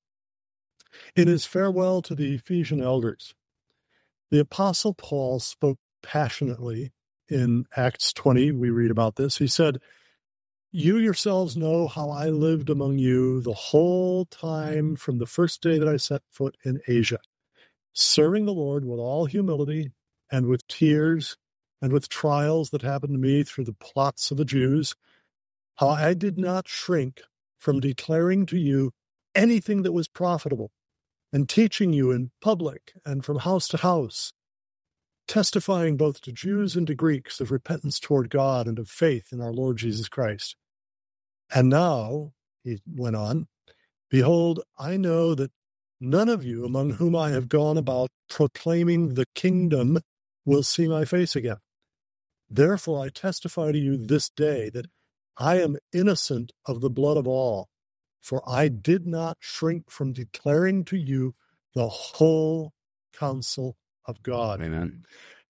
In his farewell to the Ephesian elders, the Apostle Paul spoke passionately in Acts twenty. We read about this. He said, "You yourselves know how I lived among you the whole time from the first day that I set foot in Asia, serving the Lord with all humility and with tears and with trials that happened to me through the plots of the Jews, how I did not shrink from declaring to you anything that was profitable, and teaching you in public and from house to house, testifying both to Jews and to Greeks of repentance toward God and of faith in our Lord Jesus Christ. And now," he went on, "behold, I know that none of you among whom I have gone about proclaiming the kingdom will see my face again. Therefore I testify to you this day that I am innocent of the blood of all, for I did not shrink from declaring to you the whole counsel of God." Amen.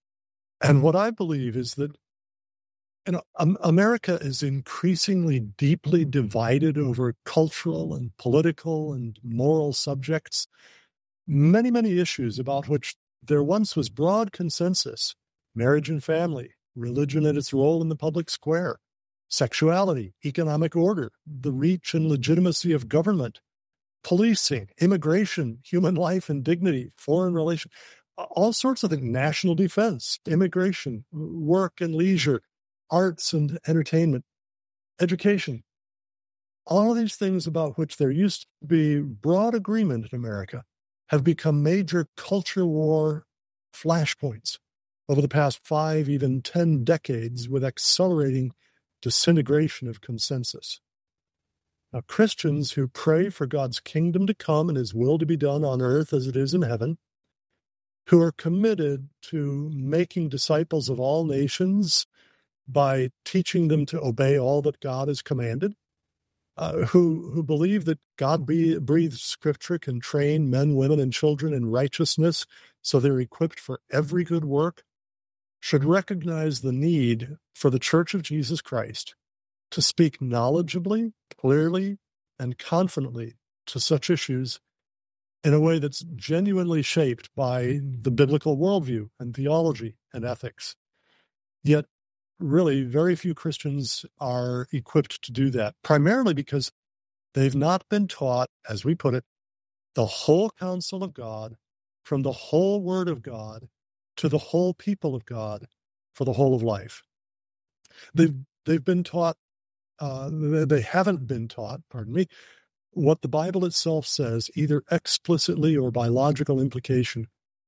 And what I believe is that, you know, um, America is increasingly deeply divided over cultural and political and moral subjects, many, many issues about which there once was broad consensus: marriage and family, religion and its role in the public square, sexuality, economic order, the reach and legitimacy of government, policing, immigration, human life and dignity, foreign relations, all sorts of things, national defense, immigration, work and leisure, arts and entertainment, education. All of these things about which there used to be broad agreement in America have become major culture war flashpoints over the past five, even ten decades, with accelerating disintegration of consensus. uh, Christians who pray for God's kingdom to come and his will to be done on earth as it is in heaven, who are committed to making disciples of all nations by teaching them to obey all that God has commanded, uh, who who believe that God be, breathed Scripture can train men, women, and children in righteousness so they're equipped for every good work, should recognize the need for the Church of Jesus Christ to speak knowledgeably, clearly, and confidently to such issues in a way that's genuinely shaped by the biblical worldview and theology and ethics. Yet, really, very few Christians are equipped to do that, primarily because they've not been taught, as we put it, the whole counsel of God, from the whole Word of God to the whole people of God for the whole of life. They've, they've been taught, uh, they haven't been taught, pardon me, what the Bible itself says, either explicitly or by logical implication,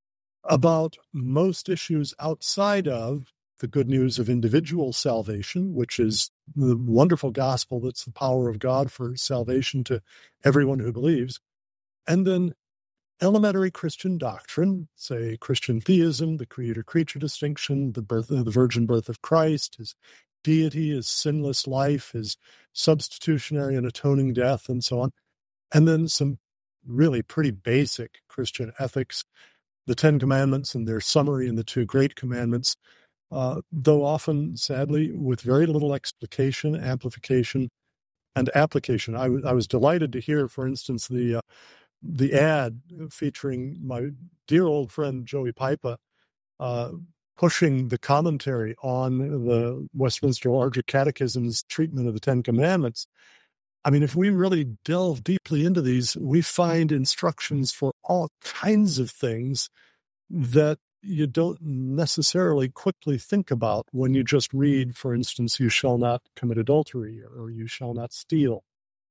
about most issues outside of the good news of individual salvation, which is the wonderful gospel that's the power of God for salvation to everyone who believes, and then elementary Christian doctrine, say Christian theism, the creator-creature distinction, the birth, the virgin birth of Christ, his deity, his sinless life, his substitutionary and atoning death, and so on. And then some really pretty basic Christian ethics, the Ten Commandments and their summary in the two Great Commandments, uh, though often, sadly, with very little explication, amplification, and application. I, w- I was delighted to hear, for instance, the uh, the ad featuring my dear old friend Joey Pipa, uh, pushing the commentary on the Westminster Larger Catechism's treatment of the Ten Commandments. I mean, if we really delve deeply into these, we find instructions for all kinds of things that you don't necessarily quickly think about when you just read, for instance, you shall not commit adultery or you shall not steal.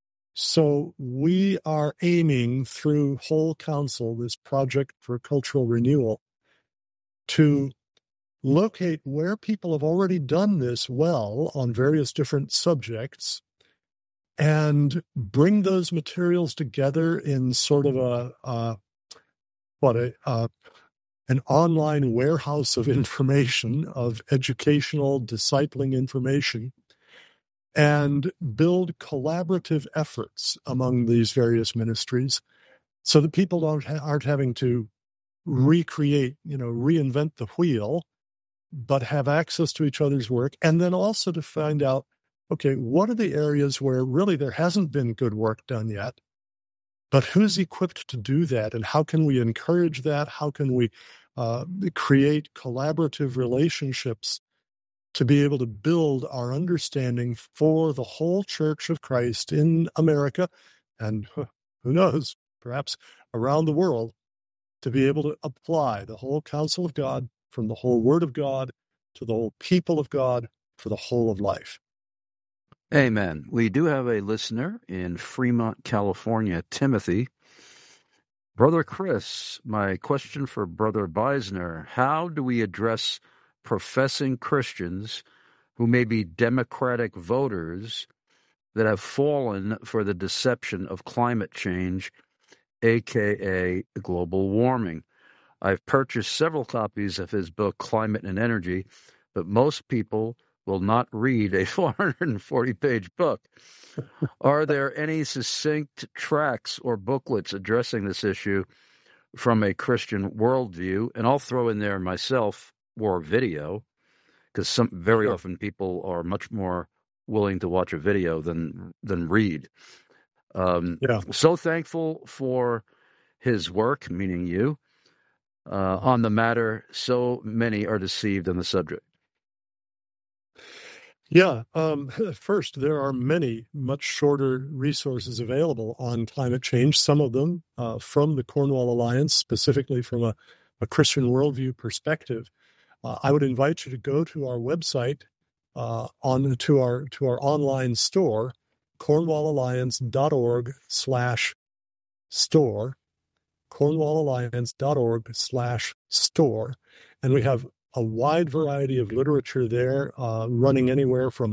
So we are aiming through Whole Counsel, this project for cultural renewal, to locate where people have already done this well on various different subjects and bring those materials together in sort of a, uh, what, a, uh, an online warehouse of information, of educational, discipling information, and build collaborative efforts among these various ministries so that people don't ha- aren't having to recreate, you know, reinvent the wheel, but have access to each other's work, and then also to find out, okay, what are the areas where really there hasn't been good work done yet, but who's equipped to do that, and how can we encourage that? How can we uh, create collaborative relationships to be able to build our understanding for the whole Church of Christ in America, and who knows, perhaps around the world, to be able to apply the whole counsel of God from the whole Word of God to the whole people of God for the whole of life. Amen. We do have a listener in Fremont, California, Timothy. Brother Chris, my question for Brother Beisner, how do we address professing Christians who may be Democratic voters that have fallen for the deception of climate change, a k a global warming? I've purchased several copies of his book, Climate and Energy, but most people will not read a four hundred forty page book. Are there any succinct tracts or booklets addressing this issue from a Christian worldview? And I'll throw in there myself, or video, because some very sure. often people are much more willing to watch a video than than read. Um, yeah. So thankful for his work, meaning you, uh, on the matter. So many are deceived on the subject. Yeah. Um, first, there are many much shorter resources available on climate change, some of them uh, from the Cornwall Alliance, specifically from a, a Christian worldview perspective. Uh, I would invite you to go to our website, uh, on to our to our online store, cornwallalliance.org slash store, cornwallalliance.org slash store, and we have a wide variety of literature there, uh, running anywhere from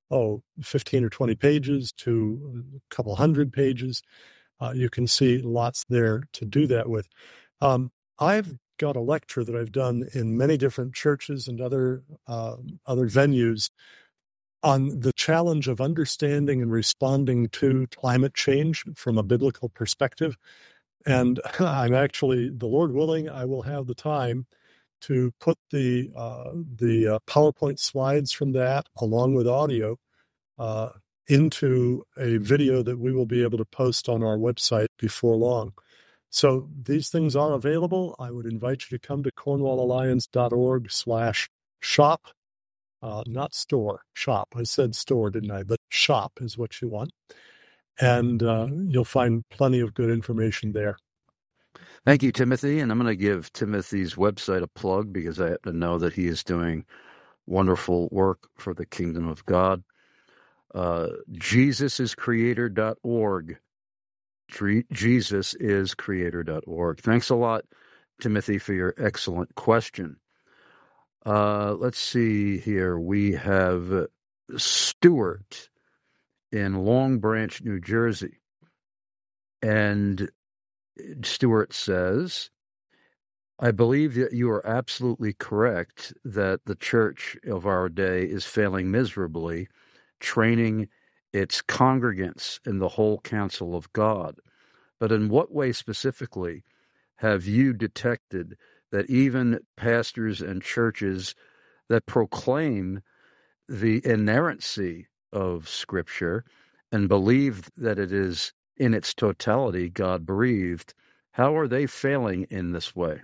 oh, fifteen or twenty pages to a couple hundred pages. Uh, you can see lots there to do that with. Um, I've got a lecture that I've done in many different churches and other uh, other venues on the challenge of understanding and responding to climate change from a biblical perspective. And I'm actually, the Lord willing, I will have the time to put the uh, the uh, PowerPoint slides from that, along with audio, uh, into a video that we will be able to post on our website before long. So these things are available. I would invite you to come to cornwallalliance.org slash shop. Uh, not store, shop. I said store, didn't I? But shop is what you want. And uh, you'll find plenty of good information there. Thank you, Timothy. And I'm going to give Timothy's website a plug because I happen to know that he is doing wonderful work for the kingdom of God. Uh, Jesus is creator dot org. Jesus is creator dot org. Thanks a lot, Timothy, for your excellent question. Uh, let's see here. We have Stuart in Long Branch, New Jersey. And Stuart says, I believe that you are absolutely correct that the church of our day is failing miserably, training its congregants in the whole counsel of God. But in what way specifically have you detected that even pastors and churches that proclaim the inerrancy of Scripture and believe that it is in its totality God-breathed, how are they failing in this way?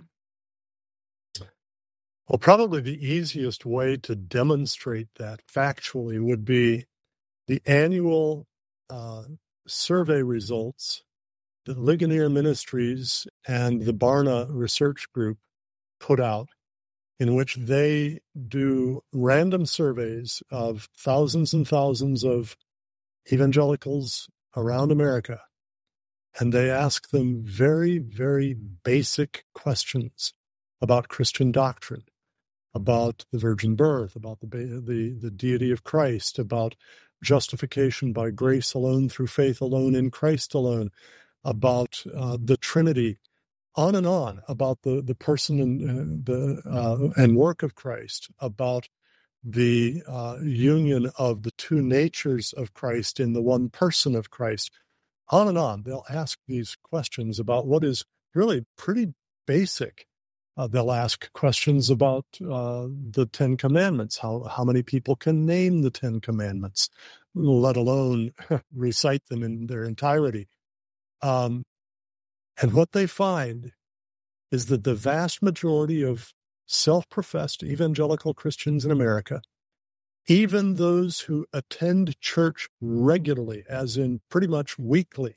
Well, probably the easiest way to demonstrate that factually would be the annual uh, survey results that Ligonier Ministries and the Barna Research Group put out, in which they do random surveys of thousands and thousands of evangelicals around America. And they ask them very, very basic questions about Christian doctrine, about the virgin birth, about the, the, the deity of Christ, about justification by grace alone, through faith alone, in Christ alone, about uh, the Trinity, on and on, about the, the person and uh, the uh, and work of Christ, about the uh, union of the two natures of Christ in the one person of Christ, on and on. They'll ask these questions about what is really pretty basic. Uh, they'll ask questions about uh, the Ten Commandments, how, how many people can name the Ten Commandments, let alone recite them in their entirety. Um, and what they find is that the vast majority of self-professed evangelical Christians in America, even those who attend church regularly, as in pretty much weekly,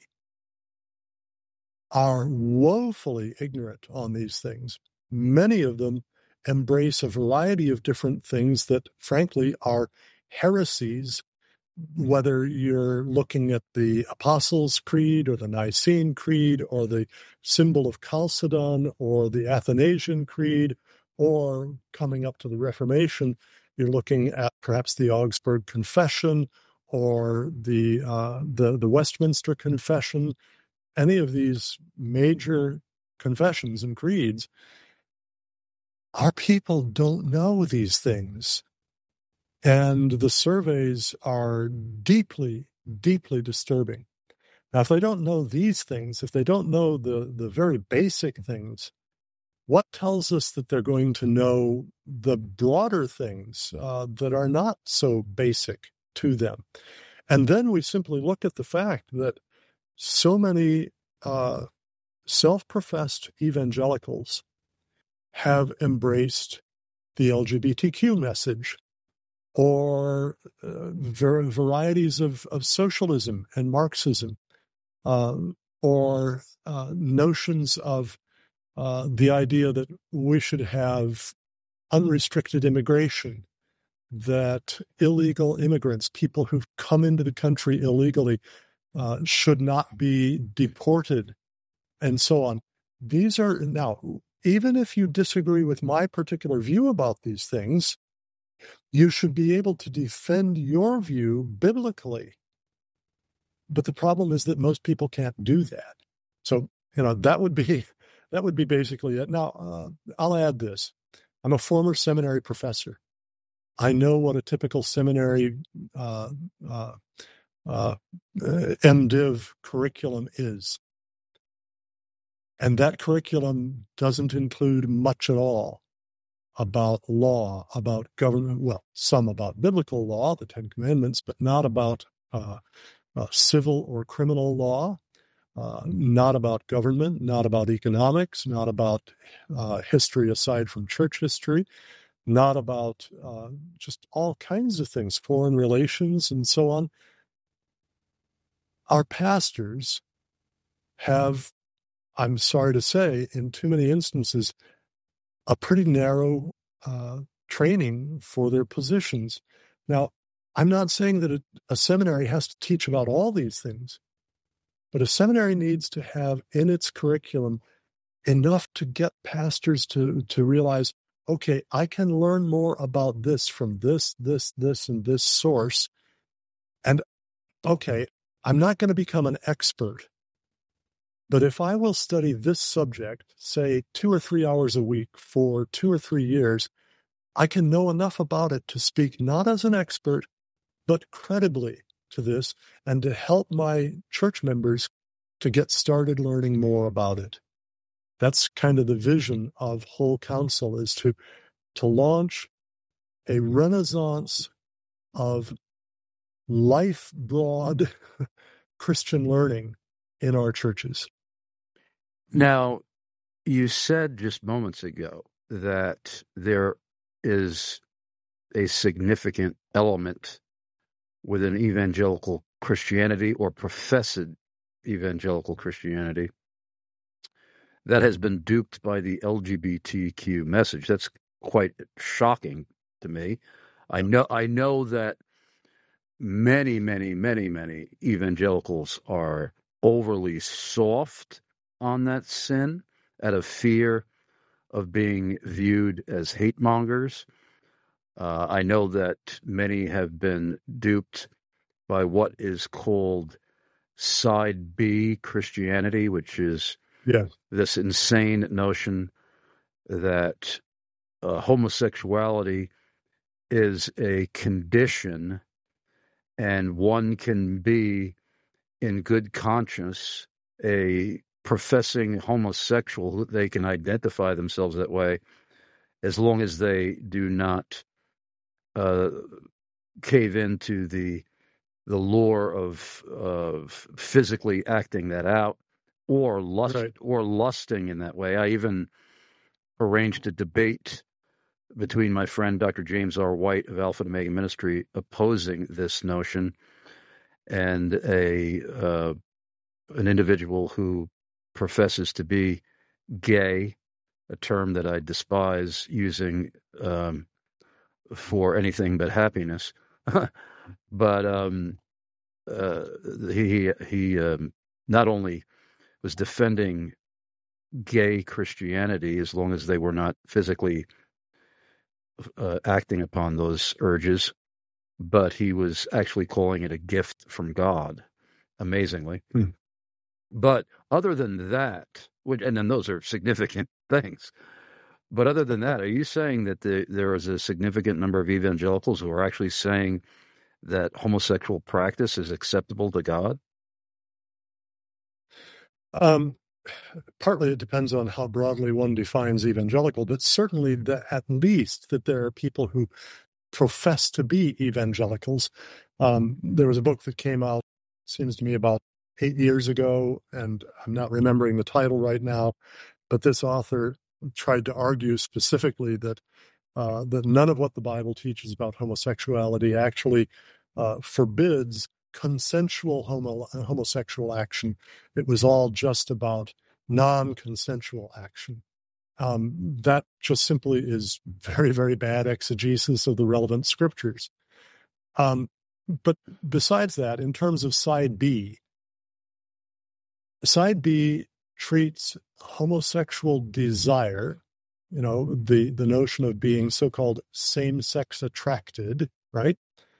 are woefully ignorant on these things. Many of them embrace a variety of different things that, frankly, are heresies, whether you're looking at the Apostles' Creed or the Nicene Creed or the symbol of Chalcedon or the Athanasian Creed, or coming up to the Reformation, you're looking at perhaps the Augsburg Confession or the uh, the, the Westminster Confession, any of these major confessions and creeds. Our people don't know these things. And the surveys are deeply, deeply disturbing. Now, if they don't know these things, if they don't know the, the very basic things, what tells us that they're going to know the broader things uh, that are not so basic to them? And then we simply look at the fact that so many uh, self-professed evangelicals have embraced the L G B T Q message, or uh, ver- varieties of, of socialism and Marxism, uh, or uh, notions of uh, the idea that we should have unrestricted immigration, that illegal immigrants, people who've come into the country illegally, uh, should not be deported, and so on. These are, now, even if you disagree with my particular view about these things, You should be able to defend your view biblically. But the problem is that most people can't do that. So, you know, that would be that would be basically it. Now, uh, I'll add this. I'm a former seminary professor. I know what a typical seminary uh, uh, uh, MDiv curriculum is. And that curriculum doesn't include much at all about law, about government, well, some about biblical law, the Ten Commandments, but not about uh, uh, civil or criminal law, uh, not about government, not about economics, not about uh, history aside from church history, not about uh, just all kinds of things, foreign relations and so on. Our pastors have, I'm sorry to say, in too many instances, a pretty narrow uh, training for their positions. Now, I'm not saying that a, a seminary has to teach about all these things, but a seminary needs to have in its curriculum enough to get pastors to, to realize, okay, I can learn more about this from this, this, this, and this source. And, okay, I'm not going to become an expert. But if I will study this subject, say two or three hours a week for two or three years, I can know enough about it to speak not as an expert, but credibly to this and to help my church members to get started learning more about it. That's kind of the vision of Whole Counsel, is to, to launch a renaissance of life-broad Christian learning in our churches. Now, you said just moments ago that there is a significant element within evangelical Christianity or professed evangelical Christianity that has been duped by the L G B T Q message. That's quite shocking to me. I know, I know that many, many, many, many evangelicals are overly soft on that sin out of fear of being viewed as hate mongers. Uh, I know that many have been duped by what is called Side B Christianity, which is yes. this insane notion that uh, homosexuality is a condition and one can be in good conscience a professing homosexual. They can identify themselves that way as long as they do not uh, cave into the the lure of of physically acting that out or lust right. or lusting in that way. I even arranged a debate between my friend Doctor James R. White of Alpha and Omega Ministry opposing this notion and a uh, an individual who professes to be gay, a term that I despise using um, for anything but happiness. But um, uh, he he um, not only was defending gay Christianity as long as they were not physically uh, acting upon those urges, but he was actually calling it a gift from God, amazingly. Hmm. But other than that, which, and then those are significant things. But other than that, are you saying that the, there is a significant number of evangelicals who are actually saying that homosexual practice is acceptable to God? Um, partly it depends on how broadly one defines evangelical, but certainly that at least that there are people who profess to be evangelicals. Um, there was a book that came out, seems to me, about eight years ago, and I'm not remembering the title right now, but this author tried to argue specifically that uh, that none of what the Bible teaches about homosexuality actually uh, forbids consensual homo- homosexual action. It was all just about non-consensual action. Um, that just simply is very, very bad exegesis of the relevant scriptures. Um, but besides that, in terms of side B, side B treats homosexual desire, you know, the, the notion of being so-called same-sex attracted, right?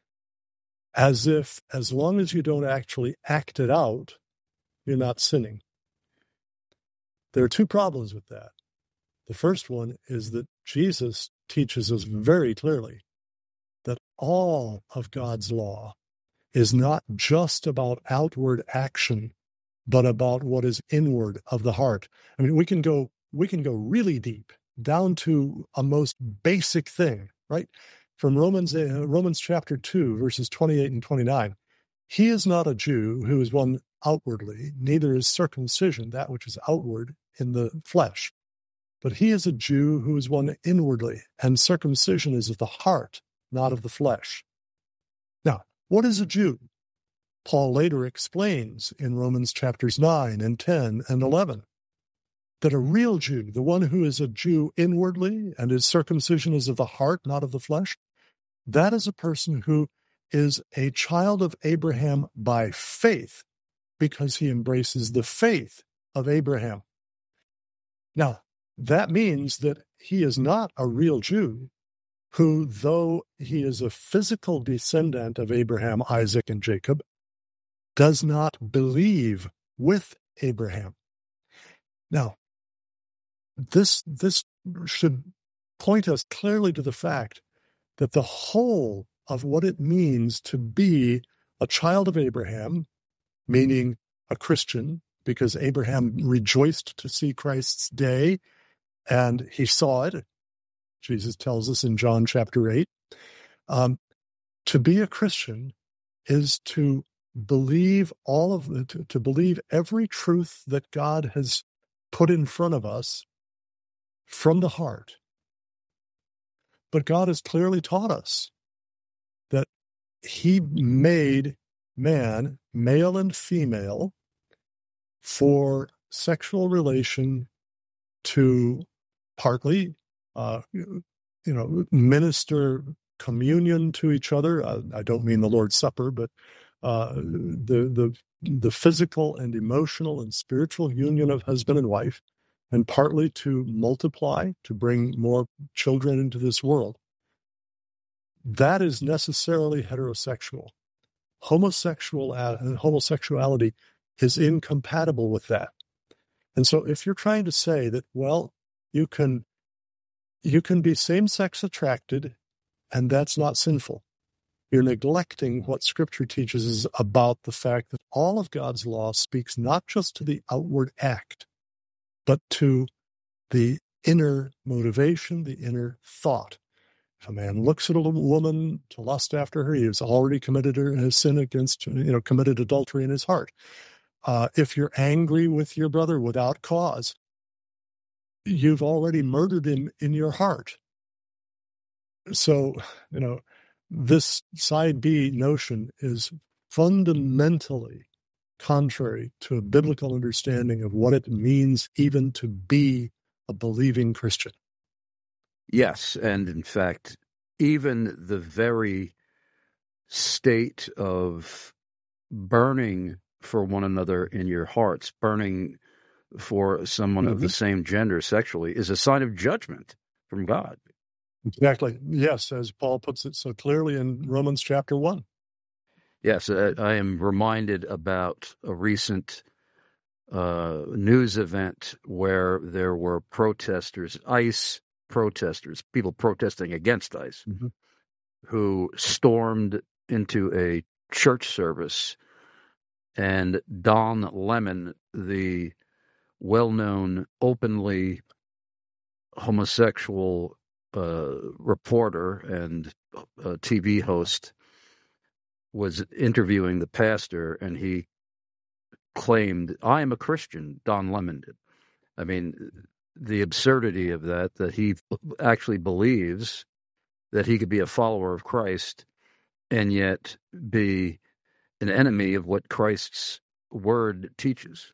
As if as long as you don't actually act it out, you're not sinning. There are two problems with that. The first one is that Jesus teaches us very clearly that all of God's law is not just about outward action, but about what is inward of the heart. I mean, we can go we can go really deep, down to a most basic thing, right? From Romans uh, Romans chapter two, verses twenty-eight and twenty-nine. He is not a Jew who is one outwardly, neither is circumcision that which is outward in the flesh. But he is a Jew who is one inwardly, and circumcision is of the heart, not of the flesh. Now, what is a Jew? Paul later explains in Romans chapters nine and ten and eleven that a real Jew, the one who is a Jew inwardly and his circumcision is of the heart, not of the flesh, that is a person who is a child of Abraham by faith because he embraces the faith of Abraham. Now, that means that he is not a real Jew who, though he is a physical descendant of Abraham, Isaac, and Jacob, does not believe with Abraham. Now, this, this should point us clearly to the fact that the whole of what it means to be a child of Abraham, meaning a Christian, because Abraham rejoiced to see Christ's day, and he saw it. Jesus tells us in John chapter eight. Um, to be a Christian is to believe all of the, to, to believe every truth that God has put in front of us from the heart. But God has clearly taught us that he made man, male and female, for sexual relation to partly, uh, you know, minister communion to each other. I, I don't mean the Lord's Supper, but uh, the the the physical and emotional and spiritual union of husband and wife, and partly to multiply, to bring more children into this world. That is necessarily heterosexual. Homosexual uh, homosexuality is incompatible with that. And so if you're trying to say that, well, you can you can be same-sex attracted and that's not sinful, you're neglecting what Scripture teaches us about the fact that all of God's law speaks not just to the outward act, but to the inner motivation, the inner thought. If a man looks at a woman to lust after her, he has already committed a sin against, you know, committed adultery in his heart. Uh, if you're angry with your brother without cause, you've already murdered him in your heart. So, you know, this side B notion is fundamentally contrary to a biblical understanding of what it means even to be a believing Christian. Yes, and in fact, even the very state of burning for one another in your hearts, burning for someone mm-hmm. of the same gender sexually, is a sign of judgment from God. Exactly. Yes, as Paul puts it so clearly in Romans chapter one. Yes, I am reminded about a recent uh, news event where there were protesters, ICE protesters, people protesting against ICE, mm-hmm. who stormed into a church service, and Don Lemon, the well-known openly homosexual uh, reporter and uh, T V host, was interviewing the pastor, and he claimed, "I am a Christian," Don Lemon did. I mean, the absurdity of that, that he actually believes that he could be a follower of Christ and yet be an enemy of what Christ's word teaches.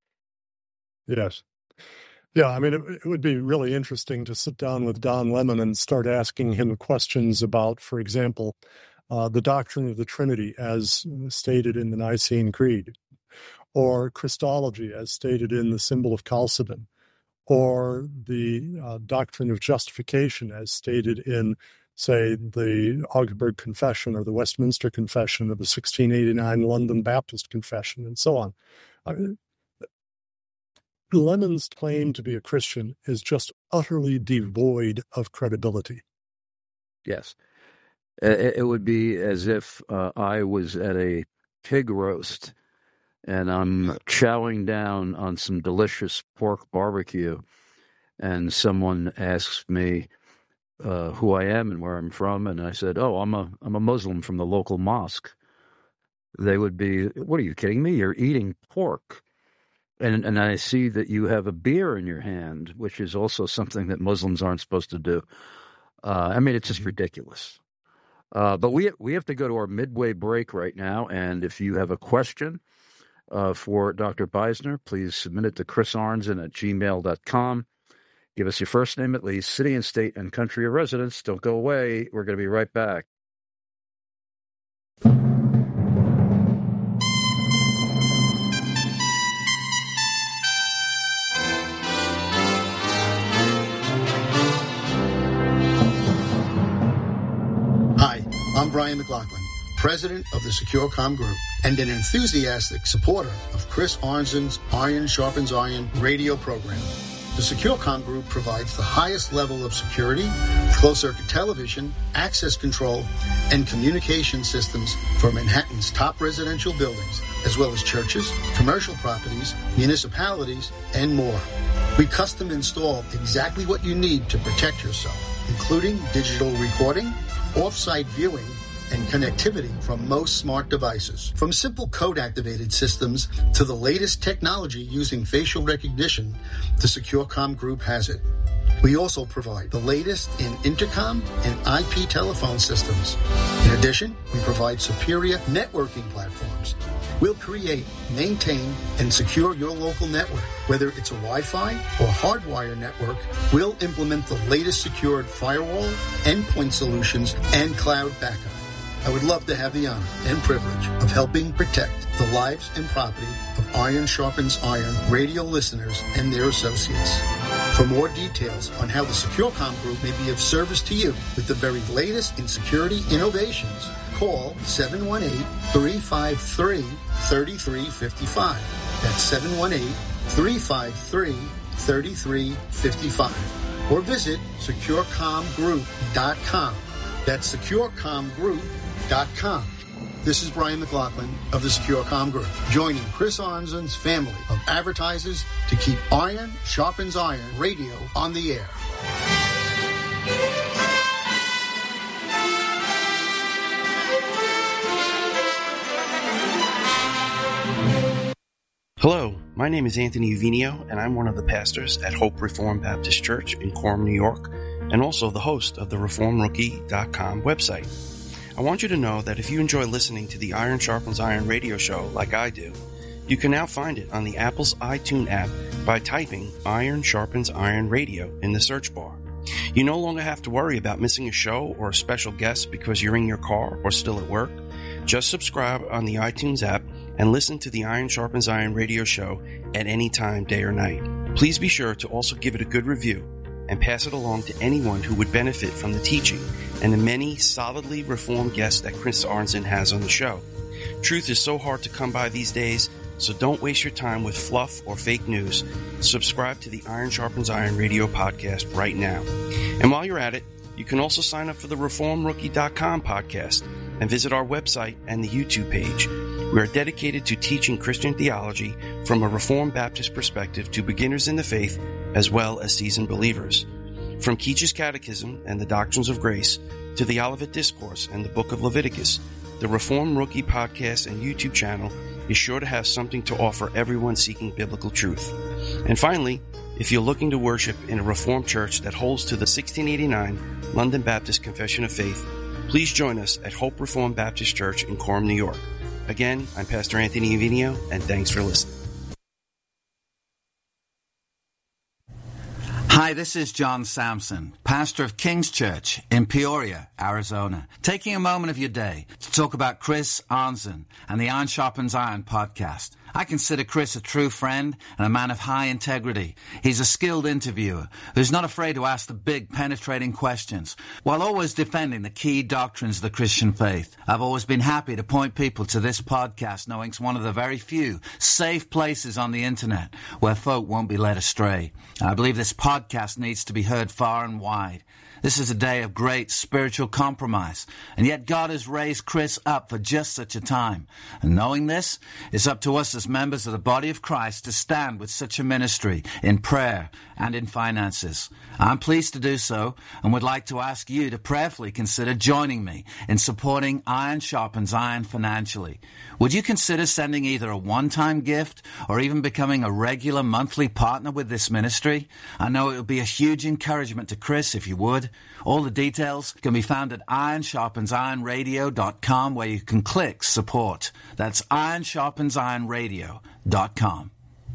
Yes. Yeah, I mean, it, it would be really interesting to sit down with Don Lemon and start asking him questions about, for example, uh, the doctrine of the Trinity as stated in the Nicene Creed, or Christology as stated in the symbol of Chalcedon, or the uh, doctrine of justification as stated in, say, the Augsburg Confession or the Westminster Confession of the sixteen eighty-nine London Baptist Confession, and so on. I mean, Lemon's claim to be a Christian is just utterly devoid of credibility. Yes. It would be as if uh, I was at a pig roast and I'm chowing down on some delicious pork barbecue, and someone asks me uh, who I am and where I'm from, and I said, "Oh, I'm a I'm a Muslim from the local mosque." They would be, "What are you kidding me? You're eating pork." And and I see that you have a beer in your hand, which is also something that Muslims aren't supposed to do. Uh, I mean, it's just ridiculous. Uh, but we we have to go to our midway break right now, and if you have a question uh, for Doctor Beisner, please submit it to chris arnzen at gmail dot com. Give us your first name at least, city and state and country of residence. Don't go away. We're going to be right back. I'm Brian McLaughlin, president of the SecureCom Group and an enthusiastic supporter of Chris Arnzen's Iron Sharpens Iron radio program. The SecureCom Group provides the highest level of security, closed-circuit television, access control, and communication systems for Manhattan's top residential buildings, as well as churches, commercial properties, municipalities, and more. We custom install exactly what you need to protect yourself, including digital recording, off-site viewing, and connectivity from most smart devices. From simple code-activated systems to the latest technology using facial recognition, the SecureCom Group has it. We also provide the latest in intercom and I P telephone systems. In addition, we provide superior networking platforms. We'll create, maintain, and secure your local network. Whether it's a Wi-Fi or hardwire network, we'll implement the latest secured firewall, endpoint solutions, and cloud backup. I would love to have the honor and privilege of helping protect the lives and property of Iron Sharpens Iron radio listeners and their associates. For more details on how the SecureCom Group may be of service to you with the very latest in security innovations, call seven one eight, three five three, three three five five. That's seven one eight, three five three, three three five five. Or visit secure com group dot com. That's secure com group dot com. This is Brian McLaughlin of the SecureCom Group, joining Chris Arnzen's family of advertisers to keep Iron Sharpens Iron radio on the air. Hello, my name is Anthony Uvinio, and I'm one of the pastors at Hope Reformed Baptist Church in Coram, New York, and also the host of the reform rookie dot com website. I want you to know that if you enjoy listening to the Iron Sharpens Iron radio show like I do, you can now find it on the Apple's iTunes app by typing Iron Sharpens Iron Radio in the search bar. You no longer have to worry about missing a show or a special guest because you're in your car or still at work. Just subscribe on the iTunes app and listen to the Iron Sharpens Iron radio show at any time, day or night. Please be sure to also give it a good review and pass it along to anyone who would benefit from the teaching and the many solidly reformed guests that Chris Arnzen has on the show. Truth is so hard to come by these days, so don't waste your time with fluff or fake news. Subscribe to the Iron Sharpens Iron radio podcast right now. And while you're at it, you can also sign up for the reform rookie dot com podcast and visit our website and the YouTube page. We are dedicated to teaching Christian theology from a Reformed Baptist perspective to beginners in the faith as well as seasoned believers. From Keach's Catechism and the Doctrines of Grace to the Olivet Discourse and the Book of Leviticus, the Reform Rookie podcast and YouTube channel is sure to have something to offer everyone seeking biblical truth. And finally, if you're looking to worship in a Reformed church that holds to the sixteen eighty-nine London Baptist Confession of Faith, please join us at Hope Reformed Baptist Church in Coram, New York. Again, I'm Pastor Anthony Uvinio, and thanks for listening. Hi, this is John Samson, pastor of King's Church in Peoria, Arizona, taking a moment of your day to talk about Chris Arnzen and the Iron Sharpens Iron podcast. I consider Chris a true friend and a man of high integrity. He's a skilled interviewer who's not afraid to ask the big, penetrating questions while always defending the key doctrines of the Christian faith. I've always been happy to point people to this podcast, knowing it's one of the very few safe places on the internet where folk won't be led astray. I believe this podcast needs to be heard far and wide. This is a day of great spiritual compromise, and yet God has raised Chris up for just such a time. And knowing this, it's up to us as members of the body of Christ to stand with such a ministry in prayer and in finances. I'm pleased to do so and would like to ask you to prayerfully consider joining me in supporting Iron Sharpens Iron financially. Would you consider sending either a one-time gift or even becoming a regular monthly partner with this ministry? I know it would be a huge encouragement to Chris if you would. All the details can be found at iron sharpens iron radio dot com, where you can click support. That's iron sharpens iron radio dot com.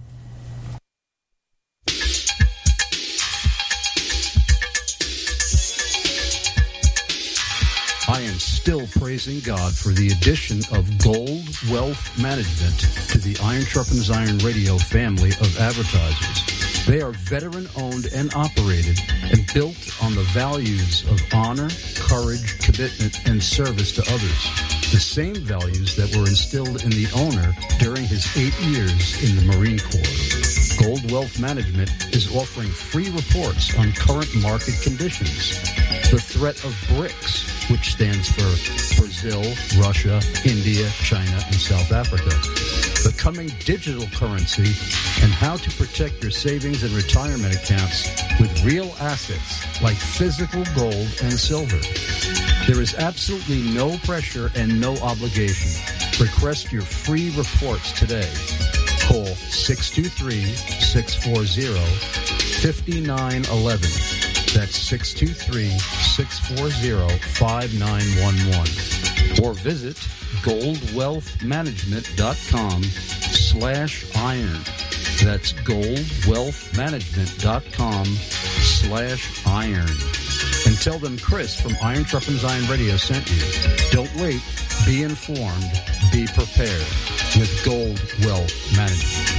I am still praising God for the addition of Gold Wealth Management to the Iron Sharpens Iron Radio family of advertisers. They are veteran-owned and operated and built on the values of honor, courage, commitment, and service to others. The same values that were instilled in the owner during his eight years in the Marine Corps. Gold Wealth Management is offering free reports on current market conditions. The threat of BRICS, which stands for Brazil, Russia, India, China, and South Africa. The coming digital currency and how to protect your savings and retirement accounts with real assets like physical gold and silver. There is absolutely no pressure and no obligation. Request your free reports today. Call six two three, six four zero, five nine one one. That's six two three, six four zero, five nine one one. Or visit gold wealth management dot com slash iron. That's gold wealth management dot com slash iron. And tell them Chris from Iron Sharpens Iron Radio sent you. Don't wait. Be informed. Be prepared with Gold Wealth Management.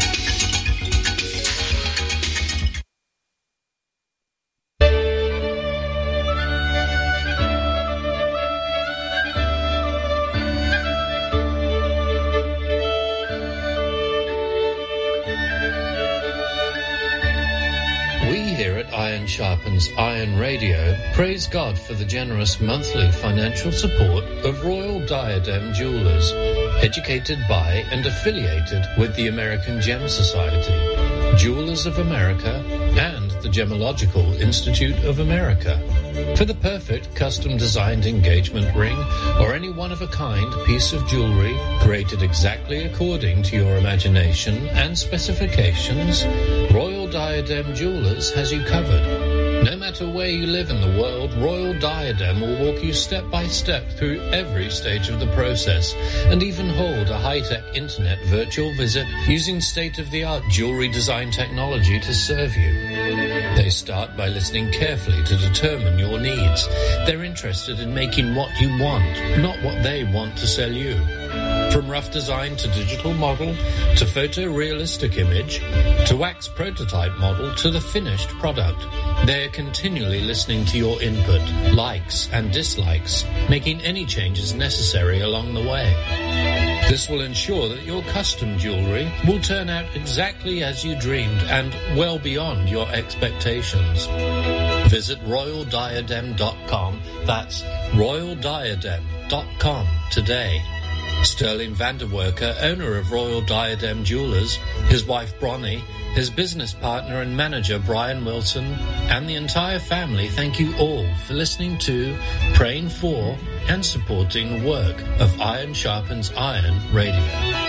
Iron Sharpens Iron Radio praise God for the generous monthly financial support of Royal Diadem Jewelers, educated by and affiliated with the American Gem Society, Jewelers of America, and the Gemological Institute of America. For the perfect custom-designed engagement ring or any one-of-a-kind piece of jewelry created exactly according to your imagination and specifications, Royal Diadem Jewelers has you covered. No matter where you live in the world, Royal Diadem will walk you step by step through every stage of the process and even hold a high-tech internet virtual visit using state-of-the-art jewelry design technology to serve you. They start by listening carefully to determine your needs. They're interested in making what you want, not what they want to sell you. From rough design to digital model, to photorealistic image, to wax prototype model, to the finished product, they're continually listening to your input, likes and dislikes, making any changes necessary along the way. This will ensure that your custom jewelry will turn out exactly as you dreamed and well beyond your expectations. Visit royal diadem dot com, that's royal diadem dot com today. Sterling Vanderwerker, owner of Royal Diadem Jewelers, his wife Bronnie, his business partner and manager Brian Wilson, and the entire family thank you all for listening to, praying for, and supporting the work of Iron Sharpens Iron Radio.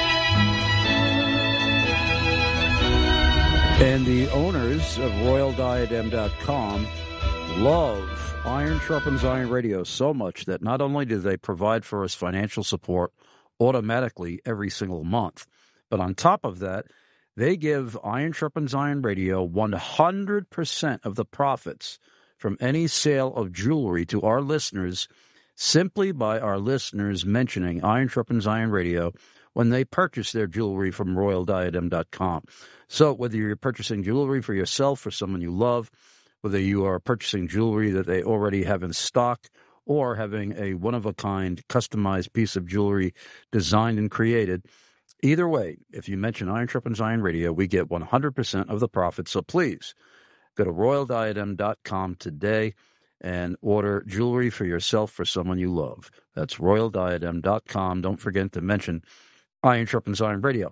And the owners of royal diadem dot com love Iron Sharpens Iron Radio so much that not only do they provide for us financial support automatically every single month, but on top of that, They give Iron Sharpens Iron Radio one hundred percent of the profits from any sale of jewelry to our listeners simply by our listeners mentioning Iron Sharpens Iron Radio when they purchase their jewelry from royal diadem dot com. So whether you're purchasing jewelry for yourself or someone you love, whether you are purchasing jewelry that they already have in stock, or having a one-of-a-kind customized piece of jewelry designed and created, either way, if you mention Iron Sharpens Iron Radio, we get one hundred percent of the profits. So please go to royal diadem dot com today and order jewelry for yourself, for someone you love. That's royal diadem dot com. Don't forget to mention Iron Sharpens Iron Radio.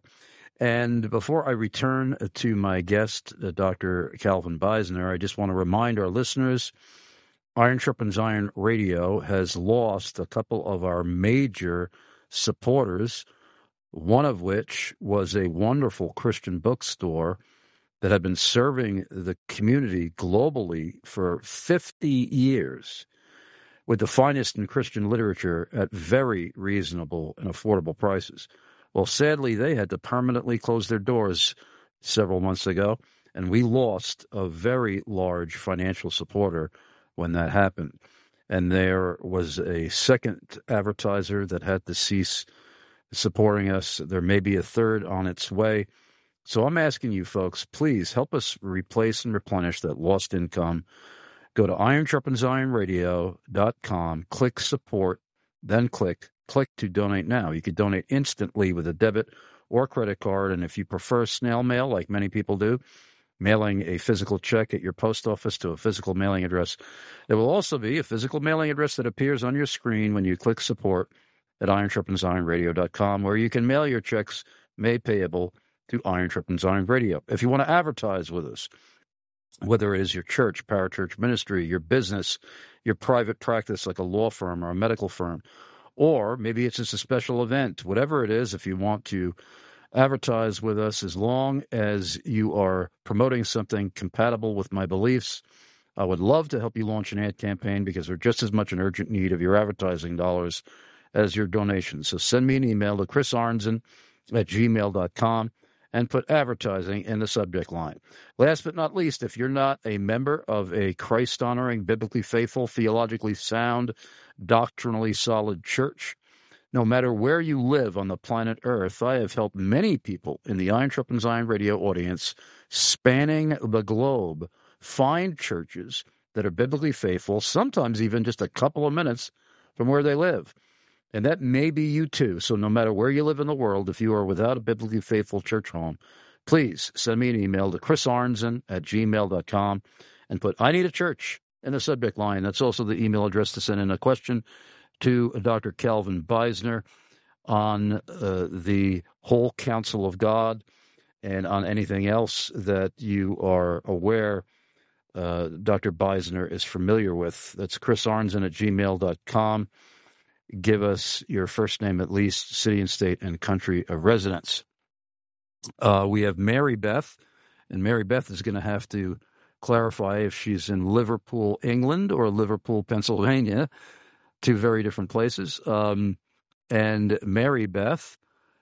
And before I return to my guest, uh, Doctor Calvin Beisner, I just want to remind our listeners, Iron Sharpens Iron Radio has lost a couple of our major supporters, one of which was a wonderful Christian bookstore that had been serving the community globally for fifty years with the finest in Christian literature at very reasonable and affordable prices. Well, sadly, they had to permanently close their doors several months ago, and we lost a very large financial supporter when that happened. And there was a second advertiser that had to cease supporting us. There may be a third on its way. So I'm asking you folks, please help us replace and replenish that lost income. Go to iron sharpens iron radio dot com, click support, then click click to donate now. You could donate instantly with a debit or credit card, and if you prefer snail mail, like many people do, mailing a physical check at your post office to a physical mailing address, there will also be a physical mailing address that appears on your screen when you click support at iron sharpens iron radio dot com, where you can mail your checks made payable to Iron Sharpens Iron Radio. If you want to advertise with us, whether it is your church, parachurch ministry, your business, your private practice like a law firm or a medical firm, or maybe it's just a special event, whatever it is, if you want to advertise with us, as long as you are promoting something compatible with my beliefs, I would love to help you launch an ad campaign, because we're just as much in urgent need of your advertising dollars as your donations. So send me an email to chris arnzen at gmail dot com and put advertising in the subject line. Last but not least, if you're not a member of a Christ-honoring, biblically faithful, theologically sound, doctrinally solid church, no matter where you live on the planet Earth, I have helped many people in the Iron Sharpens Iron Radio audience spanning the globe find churches that are biblically faithful, sometimes even just a couple of minutes from where they live. And that may be you too. So no matter where you live in the world, if you are without a biblically faithful church home, please send me an email to chris arnzen at gmail dot com and put I need a church in the subject line. That's also the email address to send in a question to Doctor Calvin Beisner on uh, the whole counsel of God and on anything else that you are aware uh, Doctor Beisner is familiar with. That's chris arnzen at gmail dot com. Give us your first name, at least, city and state and country of residence. Uh, we have Mary Beth, and Mary Beth is going to have to clarify if she's in Liverpool, England, or Liverpool, Pennsylvania, two very different places. Um, and Mary Beth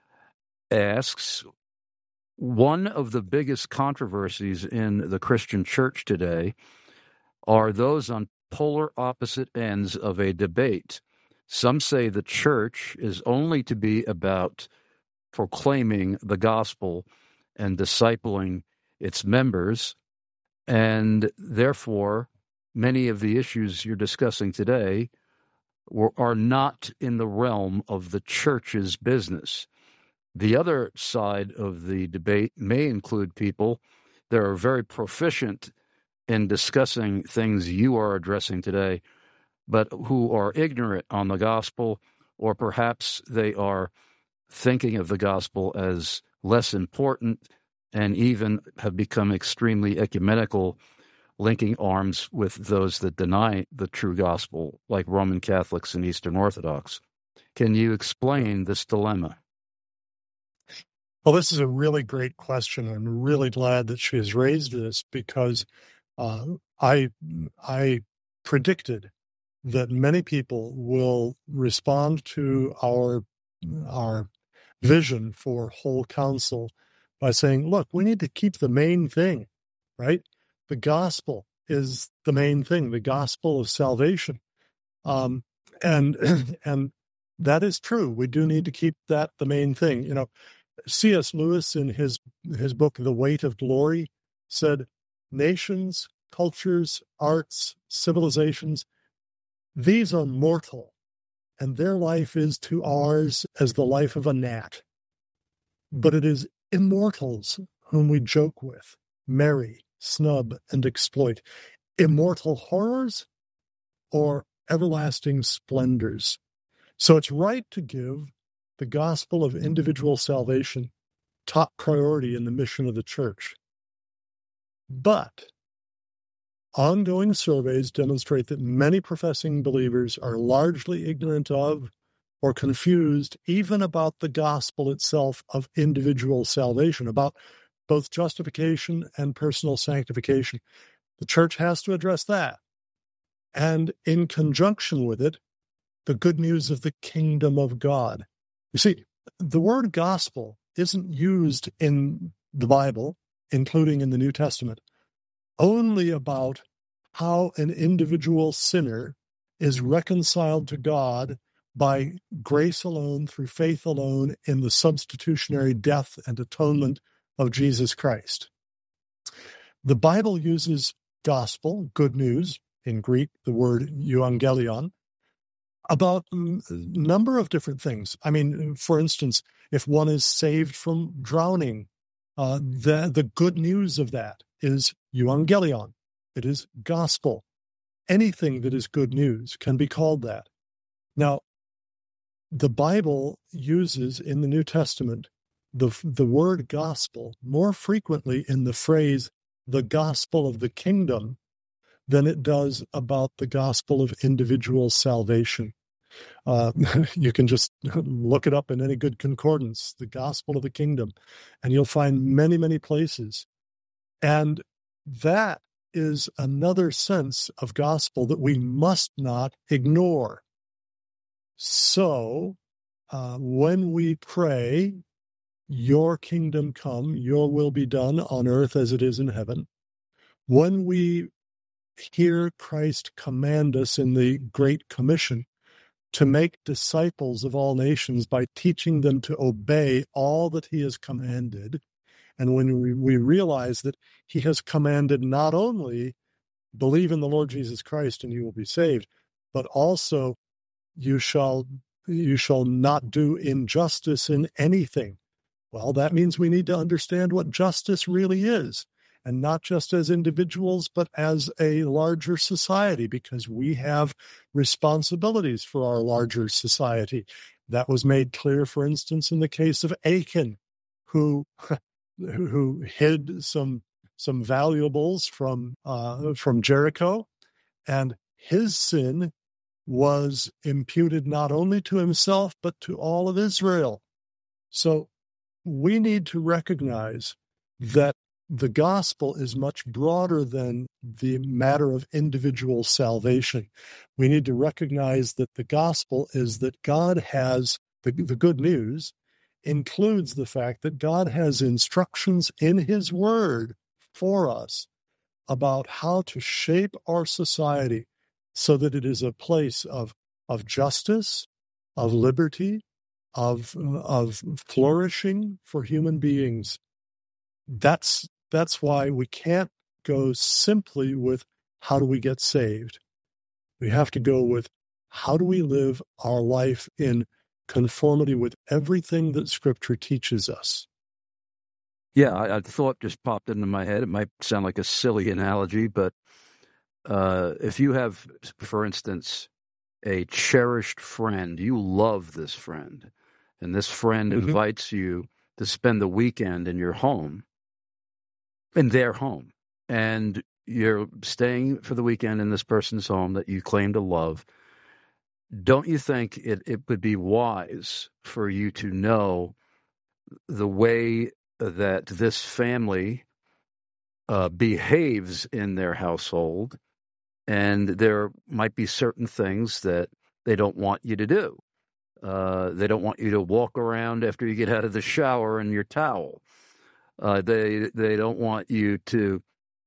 asks, one of the biggest controversies in the Christian church today are those on polar opposite ends of a debate. Some say the church is only to be about proclaiming the gospel and discipling its members, and therefore many of the issues you're discussing today were, are not in the realm of the church's business. The other side of the debate may include people that are very proficient in discussing things you are addressing today, but who are ignorant on the gospel, or perhaps they are thinking of the gospel as less important and even have become extremely ecumenical, linking arms with those that deny the true gospel, like Roman Catholics and Eastern Orthodox. Can you explain this dilemma? Well, this is a really great question. I'm really glad that she has raised this, because uh, I I predicted that many people will respond to our our vision for whole counsel by saying, look, we need to keep the main thing, right? The gospel is the main thing, the gospel of salvation. Um, and and that is true. We do need to keep that the main thing. You know, C S Lewis, in his his book, The Weight of Glory, said, nations, cultures, arts, civilizations, these are mortal, and their life is to ours as the life of a gnat. But it is immortals whom we joke with, marry, snub, and exploit. Immortal horrors or everlasting splendors. So it's right to give the gospel of individual salvation top priority in the mission of the church. But ongoing surveys demonstrate that many professing believers are largely ignorant of or confused even about the gospel itself of individual salvation, about both justification and personal sanctification. The church has to address that. And in conjunction with it, the good news of the kingdom of God. You see, the word gospel isn't used in the Bible, including in the New Testament, only about how an individual sinner is reconciled to God by grace alone, through faith alone, in the substitutionary death and atonement of Jesus Christ. The Bible uses gospel, good news, in Greek, the word euangelion, about a number of different things. I mean, for instance, if one is saved from drowning, uh, the, the good news of that is euangelion. It is gospel. Anything that is good news can be called that. Now, the Bible uses in the New Testament the, the word gospel more frequently in the phrase, the gospel of the kingdom, than it does about the gospel of individual salvation. Uh, you can just look it up in any good concordance, the gospel of the kingdom, and you'll find many, many places. And that is another sense of gospel that we must not ignore. So, uh, when we pray, your kingdom come, your will be done on earth as it is in heaven, when we hear Christ command us in the Great Commission to make disciples of all nations by teaching them to obey all that he has commanded, and when we, we realize that he has commanded not only believe in the Lord Jesus Christ and you will be saved, but also you shall you shall not do injustice in anything. Well, that means we need to understand what justice really is, and not just as individuals, but as a larger society, because we have responsibilities for our larger society. That was made clear, for instance, in the case of Achan, who who hid some some valuables from uh, from Jericho, and his sin was imputed not only to himself but to all of Israel. So we need to recognize that the gospel is much broader than the matter of individual salvation. We need to recognize that the gospel is that God has, the, the good news includes the fact that God has instructions in his word for us about how to shape our society so that it is a place of, of justice, of liberty, of, of flourishing for human beings. That's That's why we can't go simply with how do we get saved. We have to go with how do we live our life in conformity with everything that Scripture teaches us. Yeah, I, I thought just popped into my head. It might sound like a silly analogy, but uh, if you have, for instance, a cherished friend, you love this friend, and this friend mm-hmm. invites you to spend the weekend in your home, in their home, and you're staying for the weekend in this person's home that you claim to love, don't you think it, it would be wise for you to know the way that this family uh, behaves in their household, and there might be certain things that they don't want you to do? Uh, they don't want you to walk around after you get out of the shower in your towel. Uh, they they don't want you to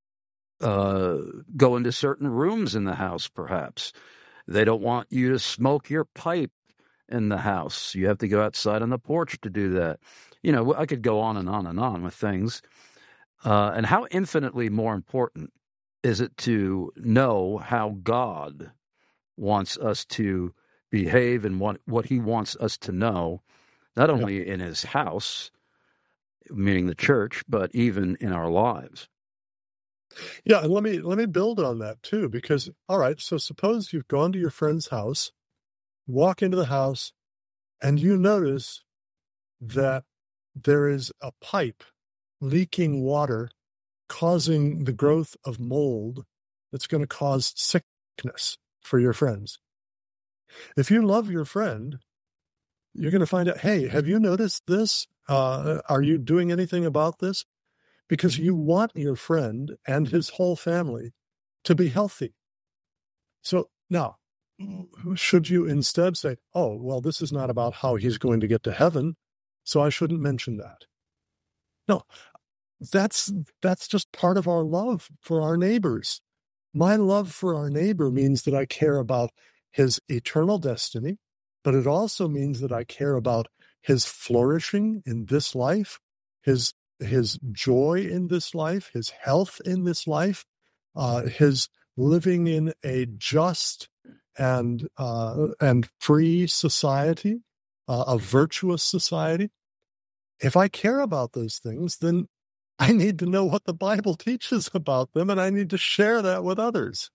uh, go into certain rooms in the house, perhaps. They don't want you to smoke your pipe in the house. You have to go outside on the porch to do that. You know, I could go on and on and on with things. Uh, and how infinitely more important is it to know how God wants us to behave and what, what he wants us to know, not only yeah. in his house, meaning the church, but even in our lives. Yeah, and let me let me build on that too, because all right, so suppose you've gone to your friend's house, walk into the house, and you notice that there is a pipe leaking water, causing the growth of mold that's going to cause sickness for your friends. If you love your friend, you're going to find out, hey, have you noticed this? Uh, are you doing anything about this? Because you want your friend and his whole family to be healthy. So now, should you instead say, oh, well, this is not about how he's going to get to heaven, so I shouldn't mention that? No, that's that's just part of our love for our neighbors. My love for our neighbor means that I care about his eternal destiny, but it also means that I care about his flourishing in this life, his his joy in this life, his health in this life, uh, his living in a just and uh, and free society, uh, a virtuous society. If I care about those things, then I need to know what the Bible teaches about them, and I need to share that with others.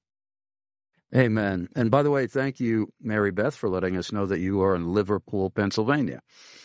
Amen. And by the way, thank you, Mary Beth, for letting us know that you are in Liverpool, Pennsylvania.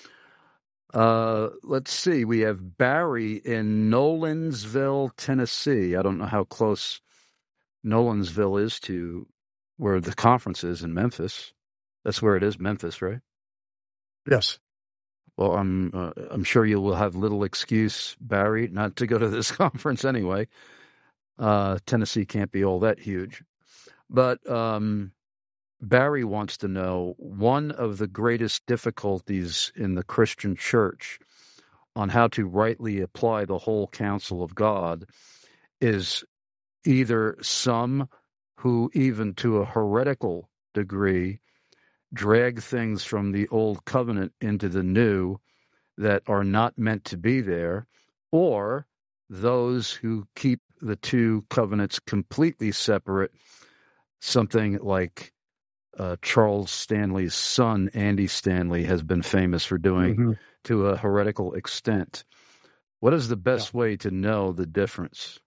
Uh, let's see. We have Barry in Nolensville, Tennessee. I don't know how close Nolensville is to where the conference is in Memphis. That's where it is, Memphis, right? Yes. Well, I'm uh, I'm sure you will have little excuse, Barry, not to go to this conference anyway. Uh, Tennessee can't be all that huge. But um, Barry wants to know, one of the greatest difficulties in the Christian church on how to rightly apply the whole counsel of God is either some who, even to a heretical degree, drag things from the old covenant into the new that are not meant to be there, or those who keep the two covenants completely separate, something like uh, Charles Stanley's son, Andy Stanley, has been famous for doing mm-hmm. to a heretical extent. What is the best yeah. way to know the difference?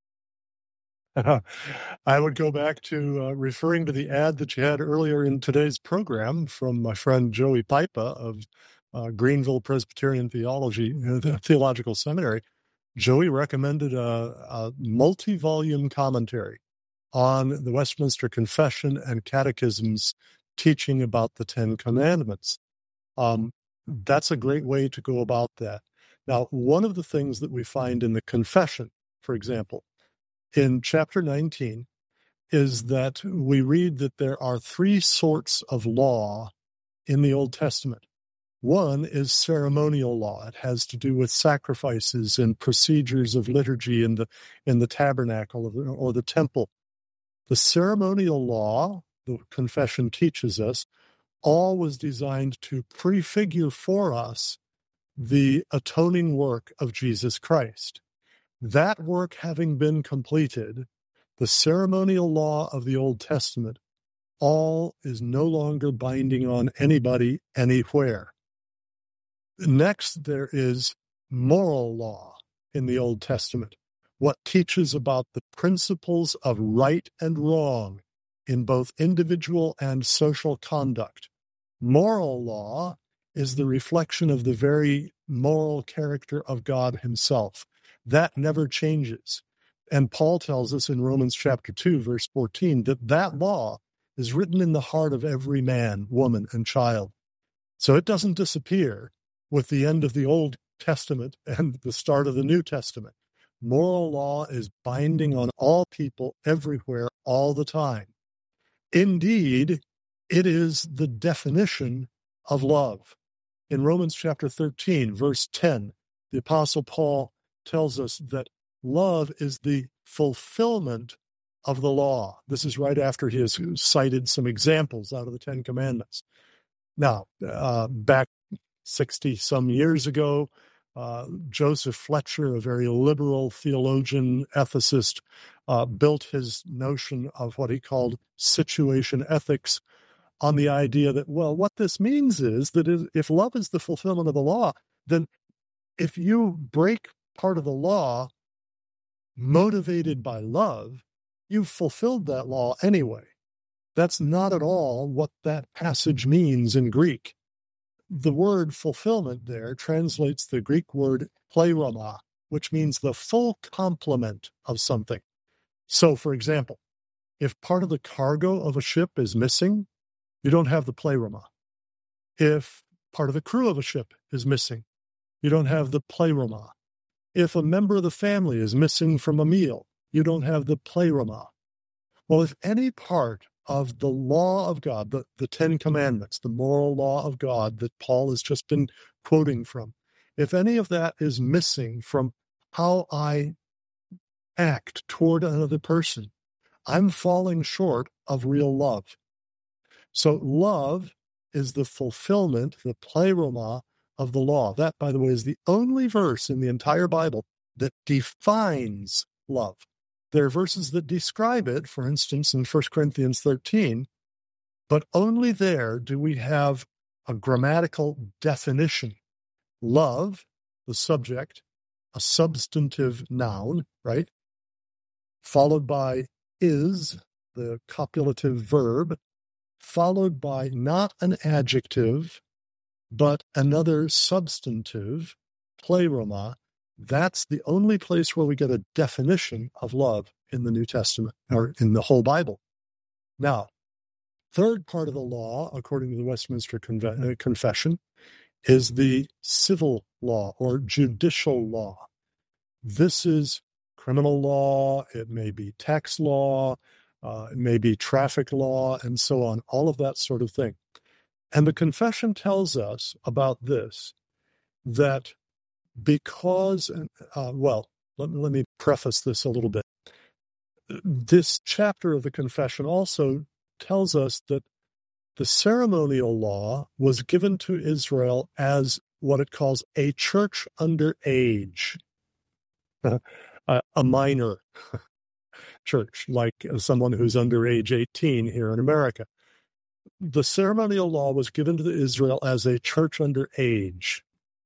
I would go back to uh, referring to the ad that you had earlier in today's program from my friend Joey Pipa of uh, Greenville Presbyterian Theology uh, Theological Seminary. Joey recommended a, a multi-volume commentary on the Westminster Confession and Catechism's teaching about the Ten Commandments. Um, that's a great way to go about that. Now, one of the things that we find in the Confession, for example, in chapter nineteen, is that we read that there are three sorts of law in the Old Testament. One is ceremonial law. It has to do with sacrifices and procedures of liturgy in the in the tabernacle or the, or the temple. The ceremonial law, the Confession teaches us, all was designed to prefigure for us the atoning work of Jesus Christ. That work having been completed, the ceremonial law of the Old Testament, all is no longer binding on anybody anywhere. Next, there is moral law in the Old Testament, what teaches about the principles of right and wrong in both individual and social conduct. Moral law is the reflection of the very moral character of God himself. That never changes. And Paul tells us in Romans chapter two, verse fourteen, that that law is written in the heart of every man, woman, and child. So it doesn't disappear with the end of the Old Testament and the start of the New Testament. Moral law is binding on all people everywhere all the time. Indeed, it is the definition of love. In Romans chapter thirteen, verse ten, the Apostle Paul tells us that love is the fulfillment of the law. This is right after he has cited some examples out of the Ten Commandments. Now, uh, back sixty-some years ago, uh, Joseph Fletcher, a very liberal theologian, ethicist, uh, built his notion of what he called situation ethics on the idea that, well, what this means is that if love is the fulfillment of the law, then if you break part of the law motivated by love, you've fulfilled that law anyway. That's not at all what that passage means in Greek. The word fulfillment there translates the Greek word pleroma, which means the full complement of something. So, for example, if part of the cargo of a ship is missing, you don't have the pleroma. If part of the crew of a ship is missing, you don't have the pleroma. If a member of the family is missing from a meal, you don't have the pleroma. Well, if any part of the law of God, the, the Ten Commandments, the moral law of God that Paul has just been quoting from, if any of that is missing from how I act toward another person, I'm falling short of real love. So love is the fulfillment, the pleroma of the law. That, by the way, is the only verse in the entire Bible that defines love. There are verses that describe it, for instance, in First Corinthians thirteen, but only there do we have a grammatical definition. Love, the subject, a substantive noun, right? Followed by is, the copulative verb, followed by not an adjective, but another substantive, pleroma. That's the only place where we get a definition of love in the New Testament, or in the whole Bible. Now, third part of the law, according to the Westminster Conve- uh, Confession, is the civil law or judicial law. This is criminal law, it may be tax law, uh, it may be traffic law, and so on, all of that sort of thing. And the confession tells us about this, that because, uh, well, let, let me preface this a little bit. This chapter of the confession also tells us that the ceremonial law was given to Israel as what it calls a church under age, uh, a minor church, like someone who's under age eighteen here in America. The ceremonial law was given to Israel as a church under age.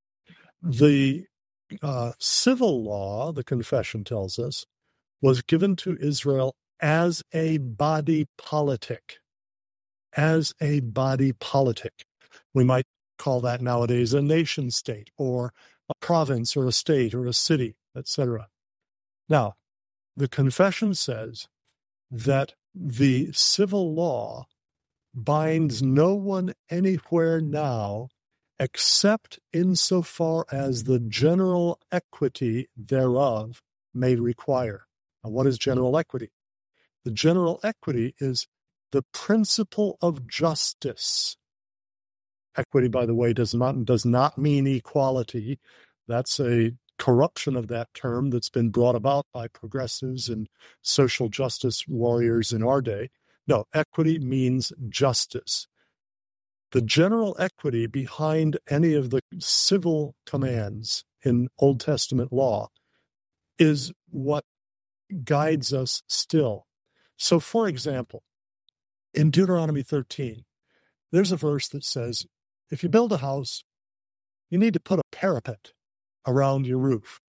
The uh, civil law, the confession tells us, was given to Israel as a body politic. As a body politic. We might call that nowadays a nation state, or a province, or a state, or a city, et cetera. Now, the confession says that the civil law binds no one anywhere now except insofar as the general equity thereof may require. Now, what is general equity? The general equity is the principle of justice. Equity, by the way, does not, does not mean equality. That's a corruption of that term that's been brought about by progressives and social justice warriors in our day. No, equity means justice. The general equity behind any of the civil commands in Old Testament law is what guides us still. So, for example, in Deuteronomy thirteen, there's a verse that says, if you build a house, you need to put a parapet around your roof.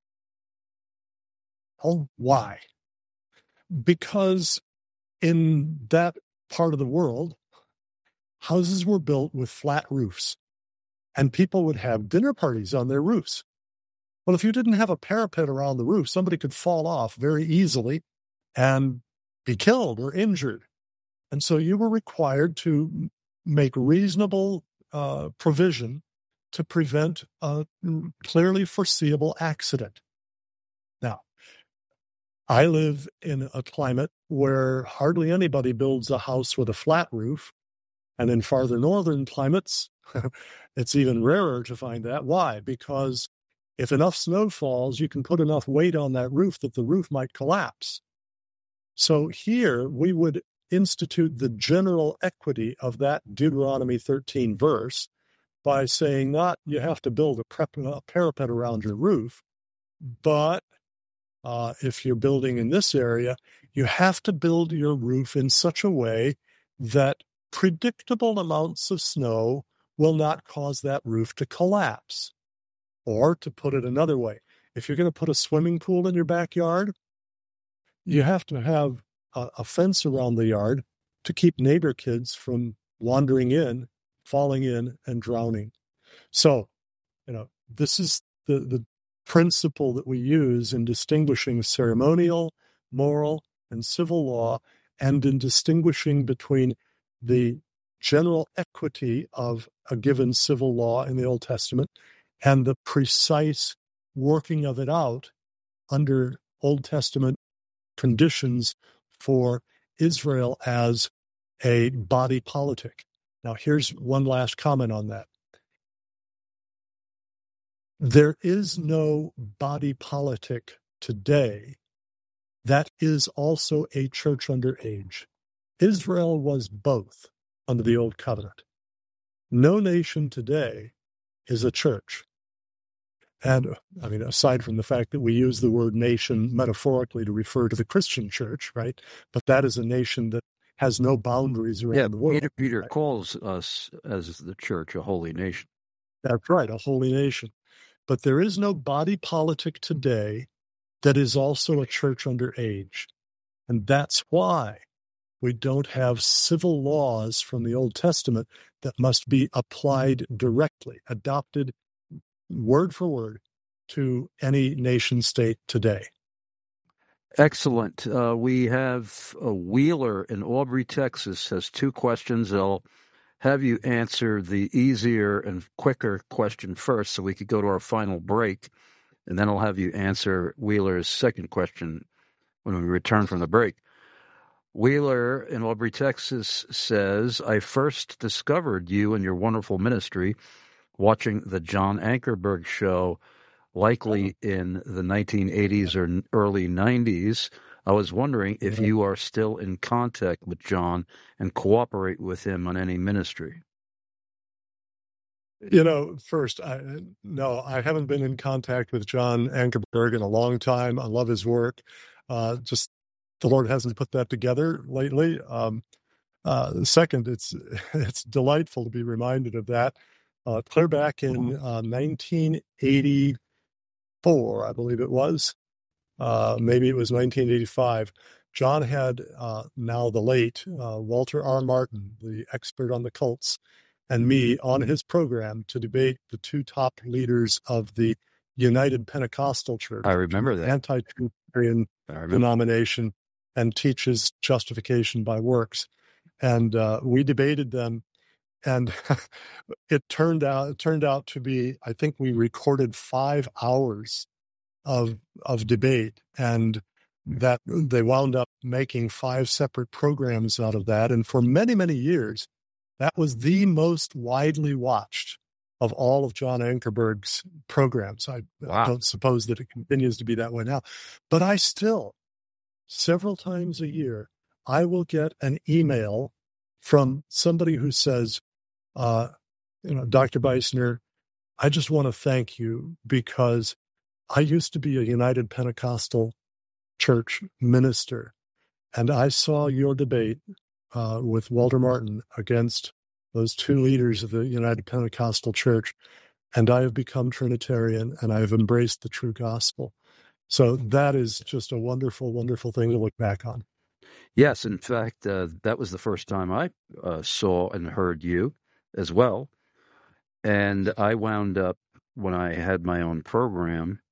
Oh, why? Because in that part of the world, houses were built with flat roofs, and people would have dinner parties on their roofs. Well, if you didn't have a parapet around the roof, somebody could fall off very easily and be killed or injured. And so you were required to make reasonable uh, provision to prevent a clearly foreseeable accident. Now, I live in a climate where hardly anybody builds a house with a flat roof. And in farther northern climates, it's even rarer to find that. Why? Because if enough snow falls, you can put enough weight on that roof that the roof might collapse. So here we would institute the general equity of that Deuteronomy thirteen verse by saying not you have to build a, prep, a parapet around your roof, but uh, if you're building in this area, you have to build your roof in such a way that predictable amounts of snow will not cause that roof to collapse. Or to put it another way, if you're going to put a swimming pool in your backyard, you have to have a, a fence around the yard to keep neighbor kids from wandering in, falling in, and drowning. So, you know, this is the, the principle that we use in distinguishing ceremonial, moral, and civil law, and in distinguishing between the general equity of a given civil law in the Old Testament and the precise working of it out under Old Testament conditions for Israel as a body politic. Now, here's one last comment on that. There is no body politic today that is also a church under age. Israel was both under the Old Covenant. No nation today is a church. And, I mean, aside from the fact that we use the word nation metaphorically to refer to the Christian church, right? But that is a nation that has no boundaries around yeah, the world. Peter, Peter right? calls us as the church a holy nation. That's right, a holy nation. But there is no body politic today that is also a church under age. And that's why we don't have civil laws from the Old Testament that must be applied directly, adopted word for word to any nation state today. Excellent. Uh, we have a Wheeler in Aubrey, Texas, has two questions. I'll have you answer the easier and quicker question first so we could go to our final break, and then I'll have you answer Wheeler's second question when we return from the break. Wheeler in Aubrey, Texas says, I first discovered you and your wonderful ministry watching the John Ankerberg show, likely in the nineteen eighties or early nineties. I was wondering if you are still in contact with John and cooperate with him on any ministry. You know, first, I, no, I haven't been in contact with John Ankerberg in a long time. I love his work. Uh, just the Lord hasn't put that together lately. Um, uh, second, it's it's delightful to be reminded of that. Uh, clear back in uh, nineteen eighty-four, I believe it was, uh, maybe it was nineteen eighty-five, John had uh, now the late uh, Walter R. Martin, the expert on the cults, and me on his program to debate the two top leaders of the United Pentecostal Church. I remember that. Anti-Trinitarian denomination, and teaches justification by works. And uh, we debated them. And it turned out it turned out to be, I think we recorded five hours of of debate, and that they wound up making five separate programs out of that. And for many, many years, that was the most widely watched of all of John Ankerberg's programs. I wow. don't suppose that it continues to be that way now. But I still, several times a year, I will get an email from somebody who says, Uh, you know, Doctor Beisner, I just want to thank you because I used to be a United Pentecostal Church minister, and I saw your debate uh, with Walter Martin against those two leaders of the United Pentecostal Church, and I have become Trinitarian, and I have embraced the true gospel. So that is just a wonderful, wonderful thing to look back on. Yes, in fact, uh, that was the first time I uh, saw and heard you as well. And I wound up, when I had my own program,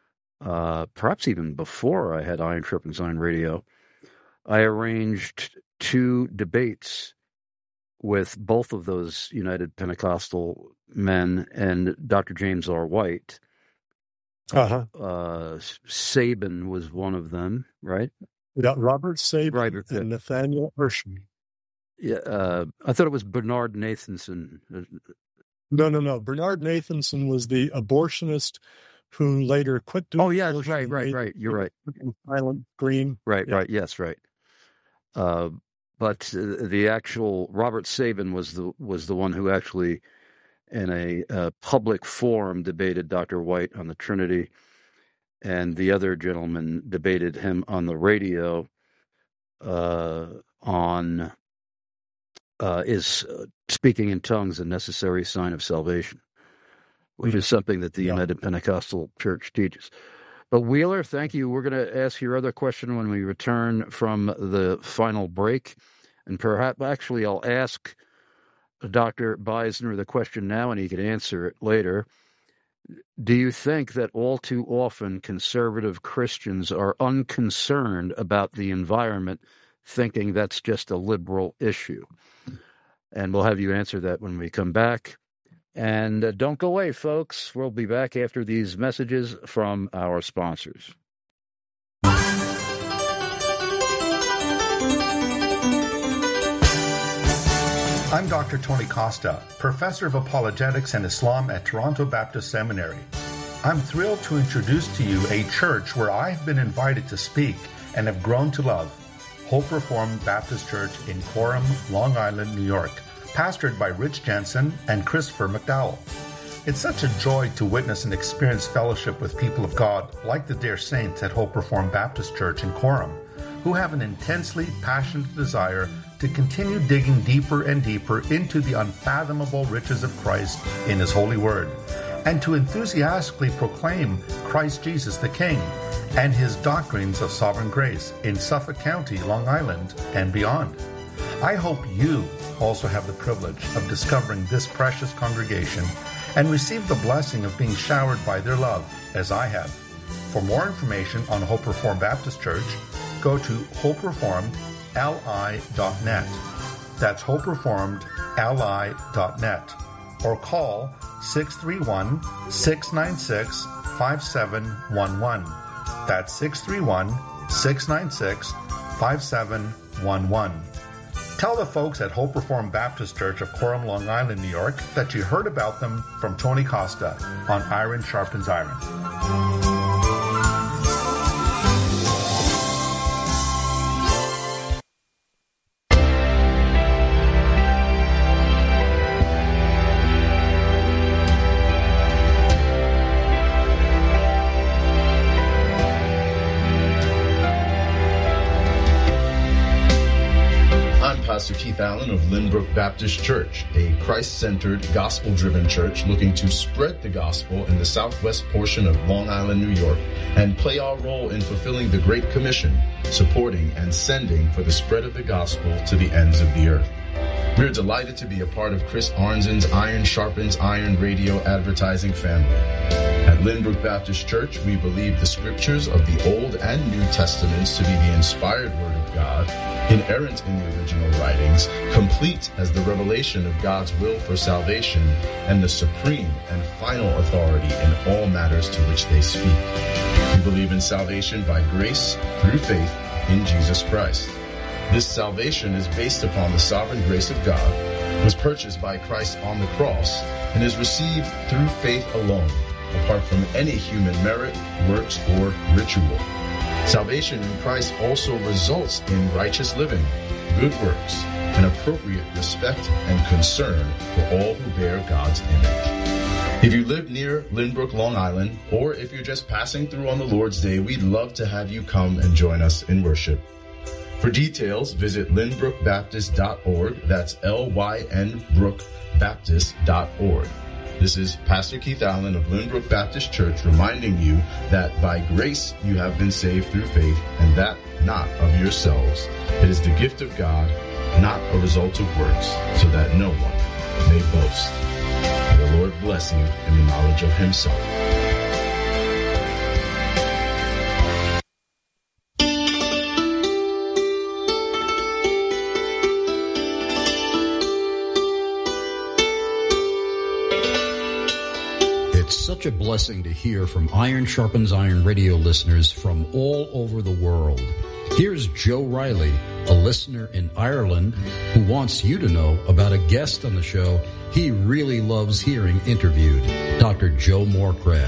uh, perhaps even before I had Iron Sharpens Iron Radio, I arranged two debates with both of those United Pentecostal men and Doctor James R. White. Uh-huh. Uh, Sabin was one of them, right? Yeah, Robert Sabin right, and yeah. Nathaniel Ursham. Yeah, uh, I thought it was Bernard Nathanson. No, no, no. Bernard Nathanson was the abortionist who later quit doing Oh, yeah, right, right, right. You're right. Island Green. Right, yeah. right. Yes, right. Uh, but uh, the actual Robert Sabin was the was the one who actually, in a uh, public forum, debated Doctor White on the Trinity, and the other gentleman debated him on the radio uh, on uh, is uh, speaking in tongues a necessary sign of salvation, which is something that the yeah. United Pentecostal Church teaches. But Wheeler, thank you. We're going to ask your other question when we return from the final break. And perhaps, actually, I'll ask Doctor Beisner the question now, and he can answer it later. Do you think that all too often conservative Christians are unconcerned about the environment, thinking that's just a liberal issue? And we'll have you answer that when we come back. And uh, don't go away, folks. We'll be back after these messages from our sponsors. I'm Doctor Tony Costa, Professor of Apologetics and Islam at Toronto Baptist Seminary. I'm thrilled to introduce to you a church where I've been invited to speak and have grown to love, Hope Reformed Baptist Church in Coram, Long Island, New York, pastored by Rich Jensen and Christopher McDowell. It's such a joy to witness and experience fellowship with people of God like the dear saints at Hope Reformed Baptist Church in Coram, who have an intensely passionate desire to continue digging deeper and deeper into the unfathomable riches of Christ in His holy word, and to enthusiastically proclaim Christ Jesus the King and His doctrines of sovereign grace in Suffolk County, Long Island, and beyond. I hope you also have the privilege of discovering this precious congregation and receive the blessing of being showered by their love, as I have. For more information on Hope Reformed Baptist Church, go to hope reformed l i dot net. That's hope reformed l i dot net. Or call six three one, six nine six, five seven one one. That's six three one, six nine six, five seven one one. Tell the folks at Hope Reformed Baptist Church of Coram, Long Island, New York, that you heard about them from Tony Costa on Iron Sharpens Iron. Pastor Keith Allen of Lynbrook Baptist Church, a Christ-centered, gospel-driven church looking to spread the gospel in the southwest portion of Long Island, New York, and play our role in fulfilling the Great Commission, supporting and sending for the spread of the gospel to the ends of the earth. We're delighted to be a part of Chris Arnzen's Iron Sharpens Iron radio advertising family. At Lynbrook Baptist Church, we believe the scriptures of the Old and New Testaments to be the inspired Word of God, inerrant in the original writings, complete as the revelation of God's will for salvation, and the supreme and final authority in all matters to which they speak. We believe in salvation by grace through faith in Jesus Christ. This salvation is based upon the sovereign grace of God, was purchased by Christ on the cross, and is received through faith alone, apart from any human merit, works, or ritual. Salvation in Christ also results in righteous living, good works, and appropriate respect and concern for all who bear God's image. If you live near Lynbrook, Long Island, or if you're just passing through on the Lord's Day, we'd love to have you come and join us in worship. For details, visit lynbrook baptist dot org. That's L Y N brook baptist dot org. This is Pastor Keith Allen of Lynbrook Baptist Church reminding you that by grace you have been saved through faith, and that not of yourselves. It is the gift of God, not a result of works, so that no one may boast. May the Lord bless you in the knowledge of Himself. Such a blessing to hear from Iron Sharpens Iron radio listeners from all over the world. Here's Joe Riley, a listener in Ireland, who wants you to know about a guest on the show he really loves hearing interviewed, Doctor Joe Morecraft.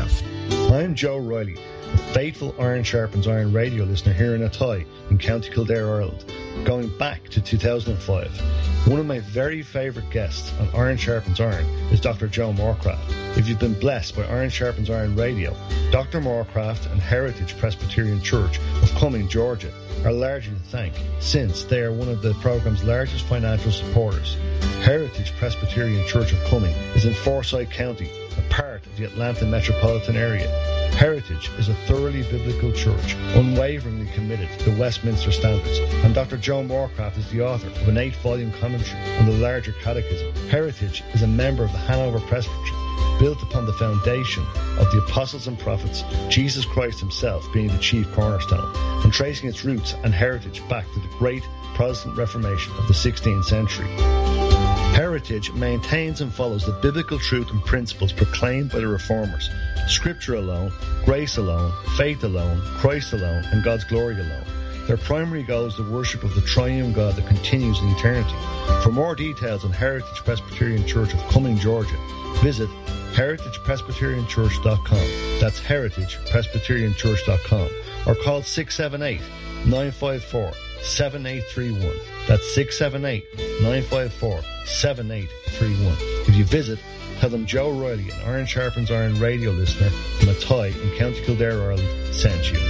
I'm Joe Riley, a faithful Iron Sharpens Iron radio listener here in Athy in County Kildare, Ireland, going back to two thousand five. One of my very favourite guests on Iron Sharpens Iron is Doctor Joe Moorcraft. If you've been blessed by Iron Sharpens Iron radio, Doctor Moorcraft and Heritage Presbyterian Church of Cumming, Georgia, are largely to thank, since they are one of the programme's largest financial supporters. Heritage Presbyterian Church of Cumming is in Forsyth County, a part of the Atlanta metropolitan area. Heritage is a thoroughly biblical church, unwaveringly committed to the Westminster Standards, and Doctor Joe Moorcraft is the author of an eight-volume commentary on the larger catechism. Heritage is a member of the Hanover Presbytery, built upon the foundation of the apostles and prophets, Jesus Christ himself being the chief cornerstone, and tracing its roots and heritage back to the great Protestant Reformation of the sixteenth century. Heritage maintains and follows the biblical truth and principles proclaimed by the Reformers. Scripture alone, grace alone, faith alone, Christ alone, and God's glory alone. Their primary goal is the worship of the triune God that continues in eternity. For more details on Heritage Presbyterian Church of Cumming, Georgia, visit heritage presbyterian church dot com. That's heritage presbyterian church dot com. Or call six seven eight, nine five four, seven eight three one. That's six seven eight, nine five four, seven eight three one. If you visit, tell them Joe Riley, an Iron Sharpens Iron radio listener from Athy in County Kildare, Ireland, sent you.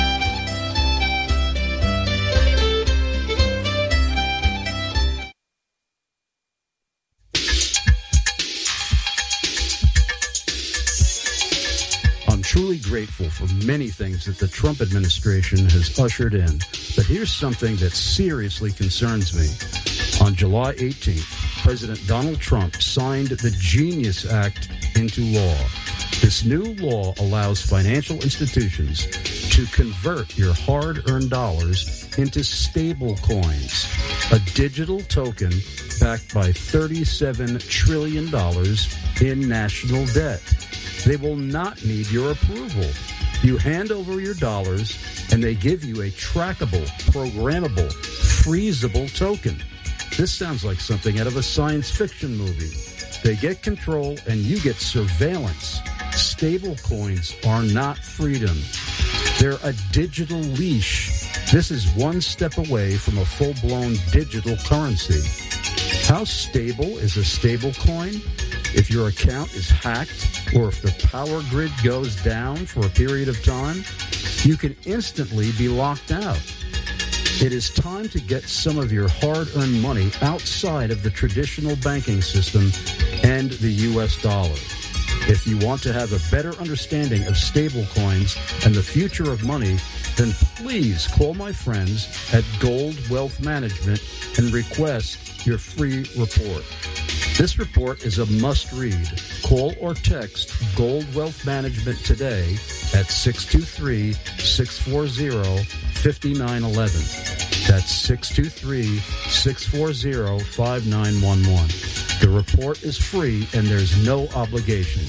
Truly grateful for many things that the Trump administration has ushered in, but here's something that seriously concerns me. On July eighteenth, President Donald Trump signed the Genius Act into law. This new law allows financial institutions to convert your hard-earned dollars into stable coins, a digital token backed by thirty-seven trillion dollars in national debt. They will not need your approval. You hand over your dollars, and they give you a trackable, programmable, freezable token. This sounds like something out of a science fiction movie. They get control, and you get surveillance. Stable coins are not freedom. They're a digital leash. This is one step away from a full-blown digital currency. How stable is a stable coin? If your account is hacked, or if the power grid goes down for a period of time, you can instantly be locked out. It is time to get some of your hard-earned money outside of the traditional banking system and the U S dollar. If you want to have a better understanding of stablecoins and the future of money, then please call my friends at Gold Wealth Management and request your free report. This report is a must-read. Call or text Gold Wealth Management today at six two three, six four zero, five nine one one. That's six two three, six four zero, five nine one one. The report is free and there's no obligation.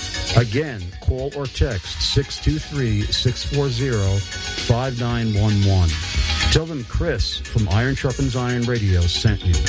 Again, call or text six two three, six four zero, five nine one one. Tell them Chris from Iron Sharpens Iron Radio sent you.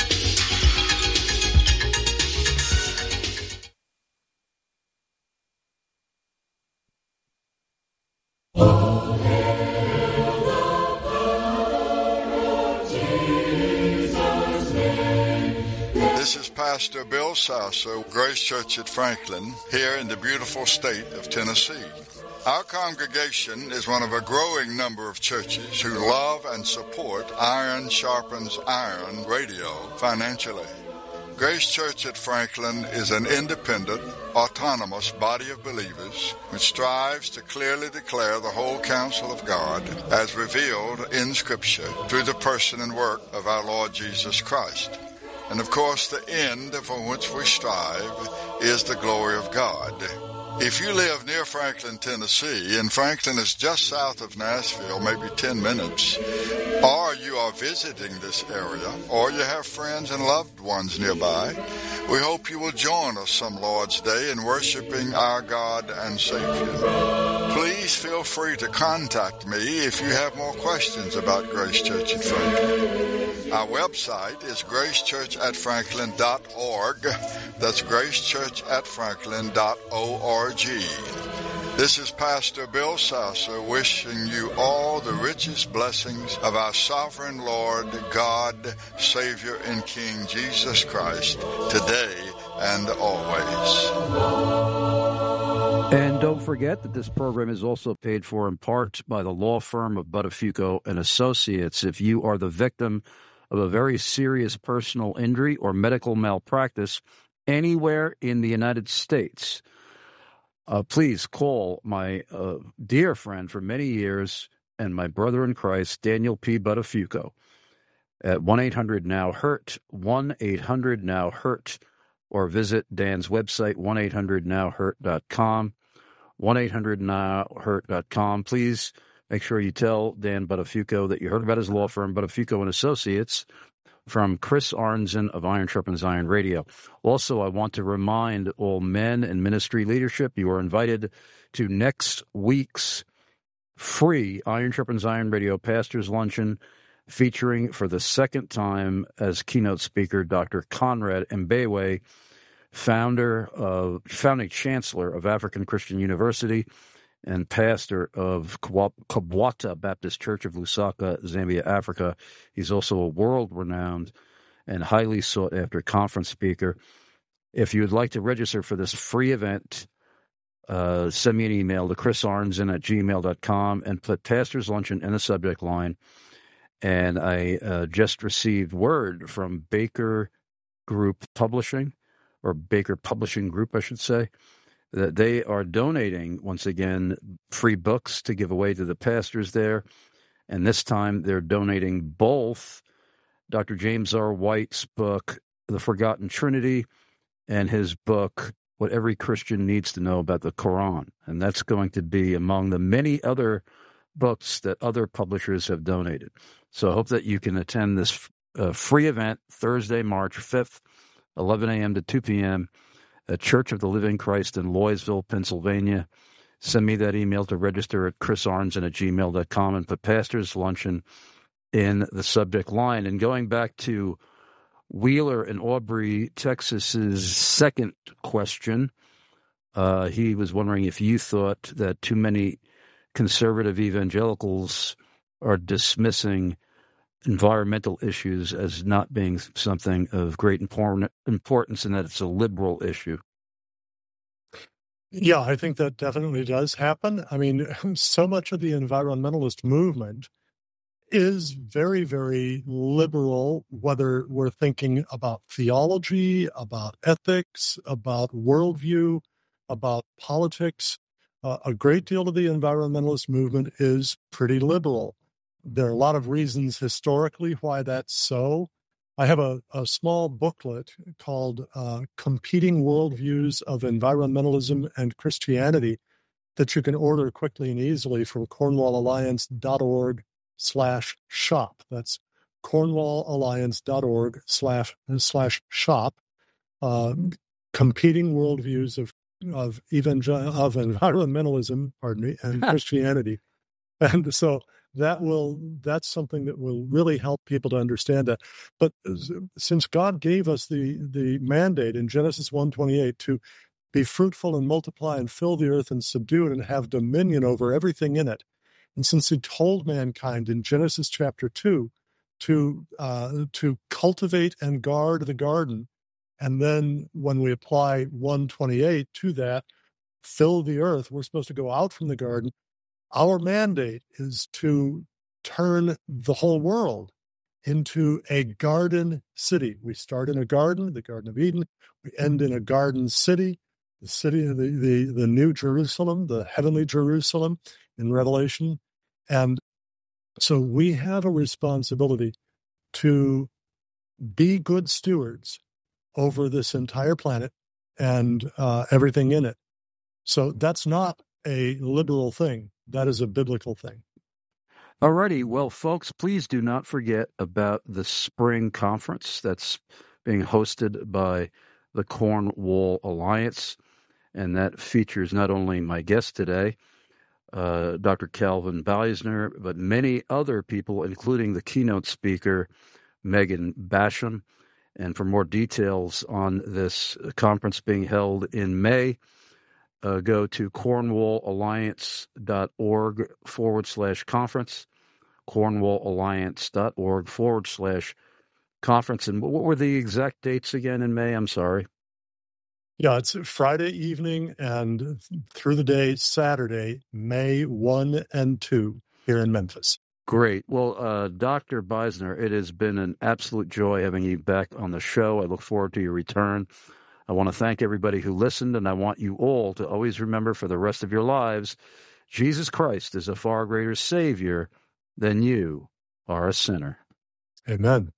This is Pastor Bill Sasso, Grace Church at Franklin, here in the beautiful state of Tennessee. Our congregation is one of a growing number of churches who love and support Iron Sharpens Iron Radio financially. Grace Church at Franklin is an independent, autonomous body of believers which strives to clearly declare the whole counsel of God as revealed in Scripture through the person and work of our Lord Jesus Christ. And of course, the end for which we strive is the glory of God. If you live near Franklin, Tennessee, and Franklin is just south of Nashville, maybe ten minutes, or you are visiting this area, or you have friends and loved ones nearby, we hope you will join us some Lord's Day in worshiping our God and Savior. Please feel free to contact me if you have more questions about Grace Church at Franklin. Our website is grace church at franklin dot org. That's grace church at franklin dot org. This is Pastor Bill Sasser wishing you all the richest blessings of our sovereign Lord, God, Savior, and King Jesus Christ, today and always. And don't forget that this program is also paid for in part by the law firm of Buttafuoco and Associates. If you are the victim of a very serious personal injury or medical malpractice anywhere in the United States, uh, please call my uh, dear friend for many years and my brother in Christ, Daniel P. Buttafuoco, at one eight hundred now hurt, one eight hundred now hurt, or visit Dan's website, one eight hundred now hurt dot com, one eight hundred now hurt dot com. Please make sure you tell Dan Buttafuoco that you heard about his law firm, Buttafuoco and Associates, from Chris Arnzen of Iron Sharpens Iron Radio. Also, I want to remind all men in ministry leadership, you are invited to next week's free Iron Sharpens Iron Radio Pastors Luncheon, featuring for the second time as keynote speaker Doctor Conrad Mbewe, founder of, founding chancellor of African Christian University and pastor of Kabwata Baptist Church of Lusaka, Zambia, Africa. He's also a world-renowned and highly sought-after conference speaker. If you would like to register for this free event, uh, send me an email to chris arnzen at gmail dot com and put Pastor's Luncheon in the subject line. And I uh, just received word from Baker Group Publishing, or Baker Publishing Group, I should say, that they are donating, once again, free books to give away to the pastors there. And this time they're donating both Doctor James R. White's book, The Forgotten Trinity, and his book, What Every Christian Needs to Know About the Quran. And that's going to be among the many other books that other publishers have donated. So I hope that you can attend this uh, free event Thursday, March fifth, eleven a.m. to two p.m., at Church of the Living Christ in Loysville, Pennsylvania. Send me that email to register at chris arnzen at gmail dot com and put Pastor's Luncheon in the subject line. And going back to Wheeler in Aubrey, Texas's second question, uh, he was wondering if you thought that too many conservative evangelicals are dismissing environmental issues as not being something of great importance and that it's a liberal issue. Yeah, I think that definitely does happen. I mean, so much of the environmentalist movement is very, very liberal, whether we're thinking about theology, about ethics, about worldview, about politics. Uh, a great deal of the environmentalist movement is pretty liberal. There are a lot of reasons historically why that's so. I have a, a small booklet called uh, Competing Worldviews of Environmentalism and Christianity that you can order quickly and easily from cornwallalliance.org slash shop. That's cornwallalliance.org slash slash shop. Uh, competing Worldviews of of, evangel- of environmentalism, pardon me, and Christianity. And so that will, that's something that will really help people to understand that. But since God gave us the, the mandate in Genesis one twenty-eight to be fruitful and multiply and fill the earth and subdue it and have dominion over everything in it, and since he told mankind in Genesis chapter two to uh, to cultivate and guard the garden, and then when we apply one twenty-eight to that, fill the earth, we're supposed to go out from the garden. Our mandate is to turn the whole world into a garden city. We start in a garden, the Garden of Eden. We end in a garden city, the city of the, the, the New Jerusalem, the heavenly Jerusalem in Revelation. And so we have a responsibility to be good stewards over this entire planet and uh, everything in it. So that's not a liberal thing. That is a biblical thing. Alrighty. Well, folks, please do not forget about the spring conference that's being hosted by the Cornwall Alliance. And that features not only my guest today, uh, Doctor Calvin Beisner, but many other people, including the keynote speaker, Megan Basham. And for more details on this conference being held in May, uh, go to cornwallalliance.org forward slash conference, cornwallalliance.org forward slash conference. And what were the exact dates again in May? I'm sorry. Yeah, it's Friday evening and through the day, Saturday, May first and second here in Memphis. Great. Well, uh, Doctor Beisner, it has been an absolute joy having you back on the show. I look forward to your return. I want to thank everybody who listened, and I want you all to always remember for the rest of your lives, Jesus Christ is a far greater Savior than you are a sinner. Amen.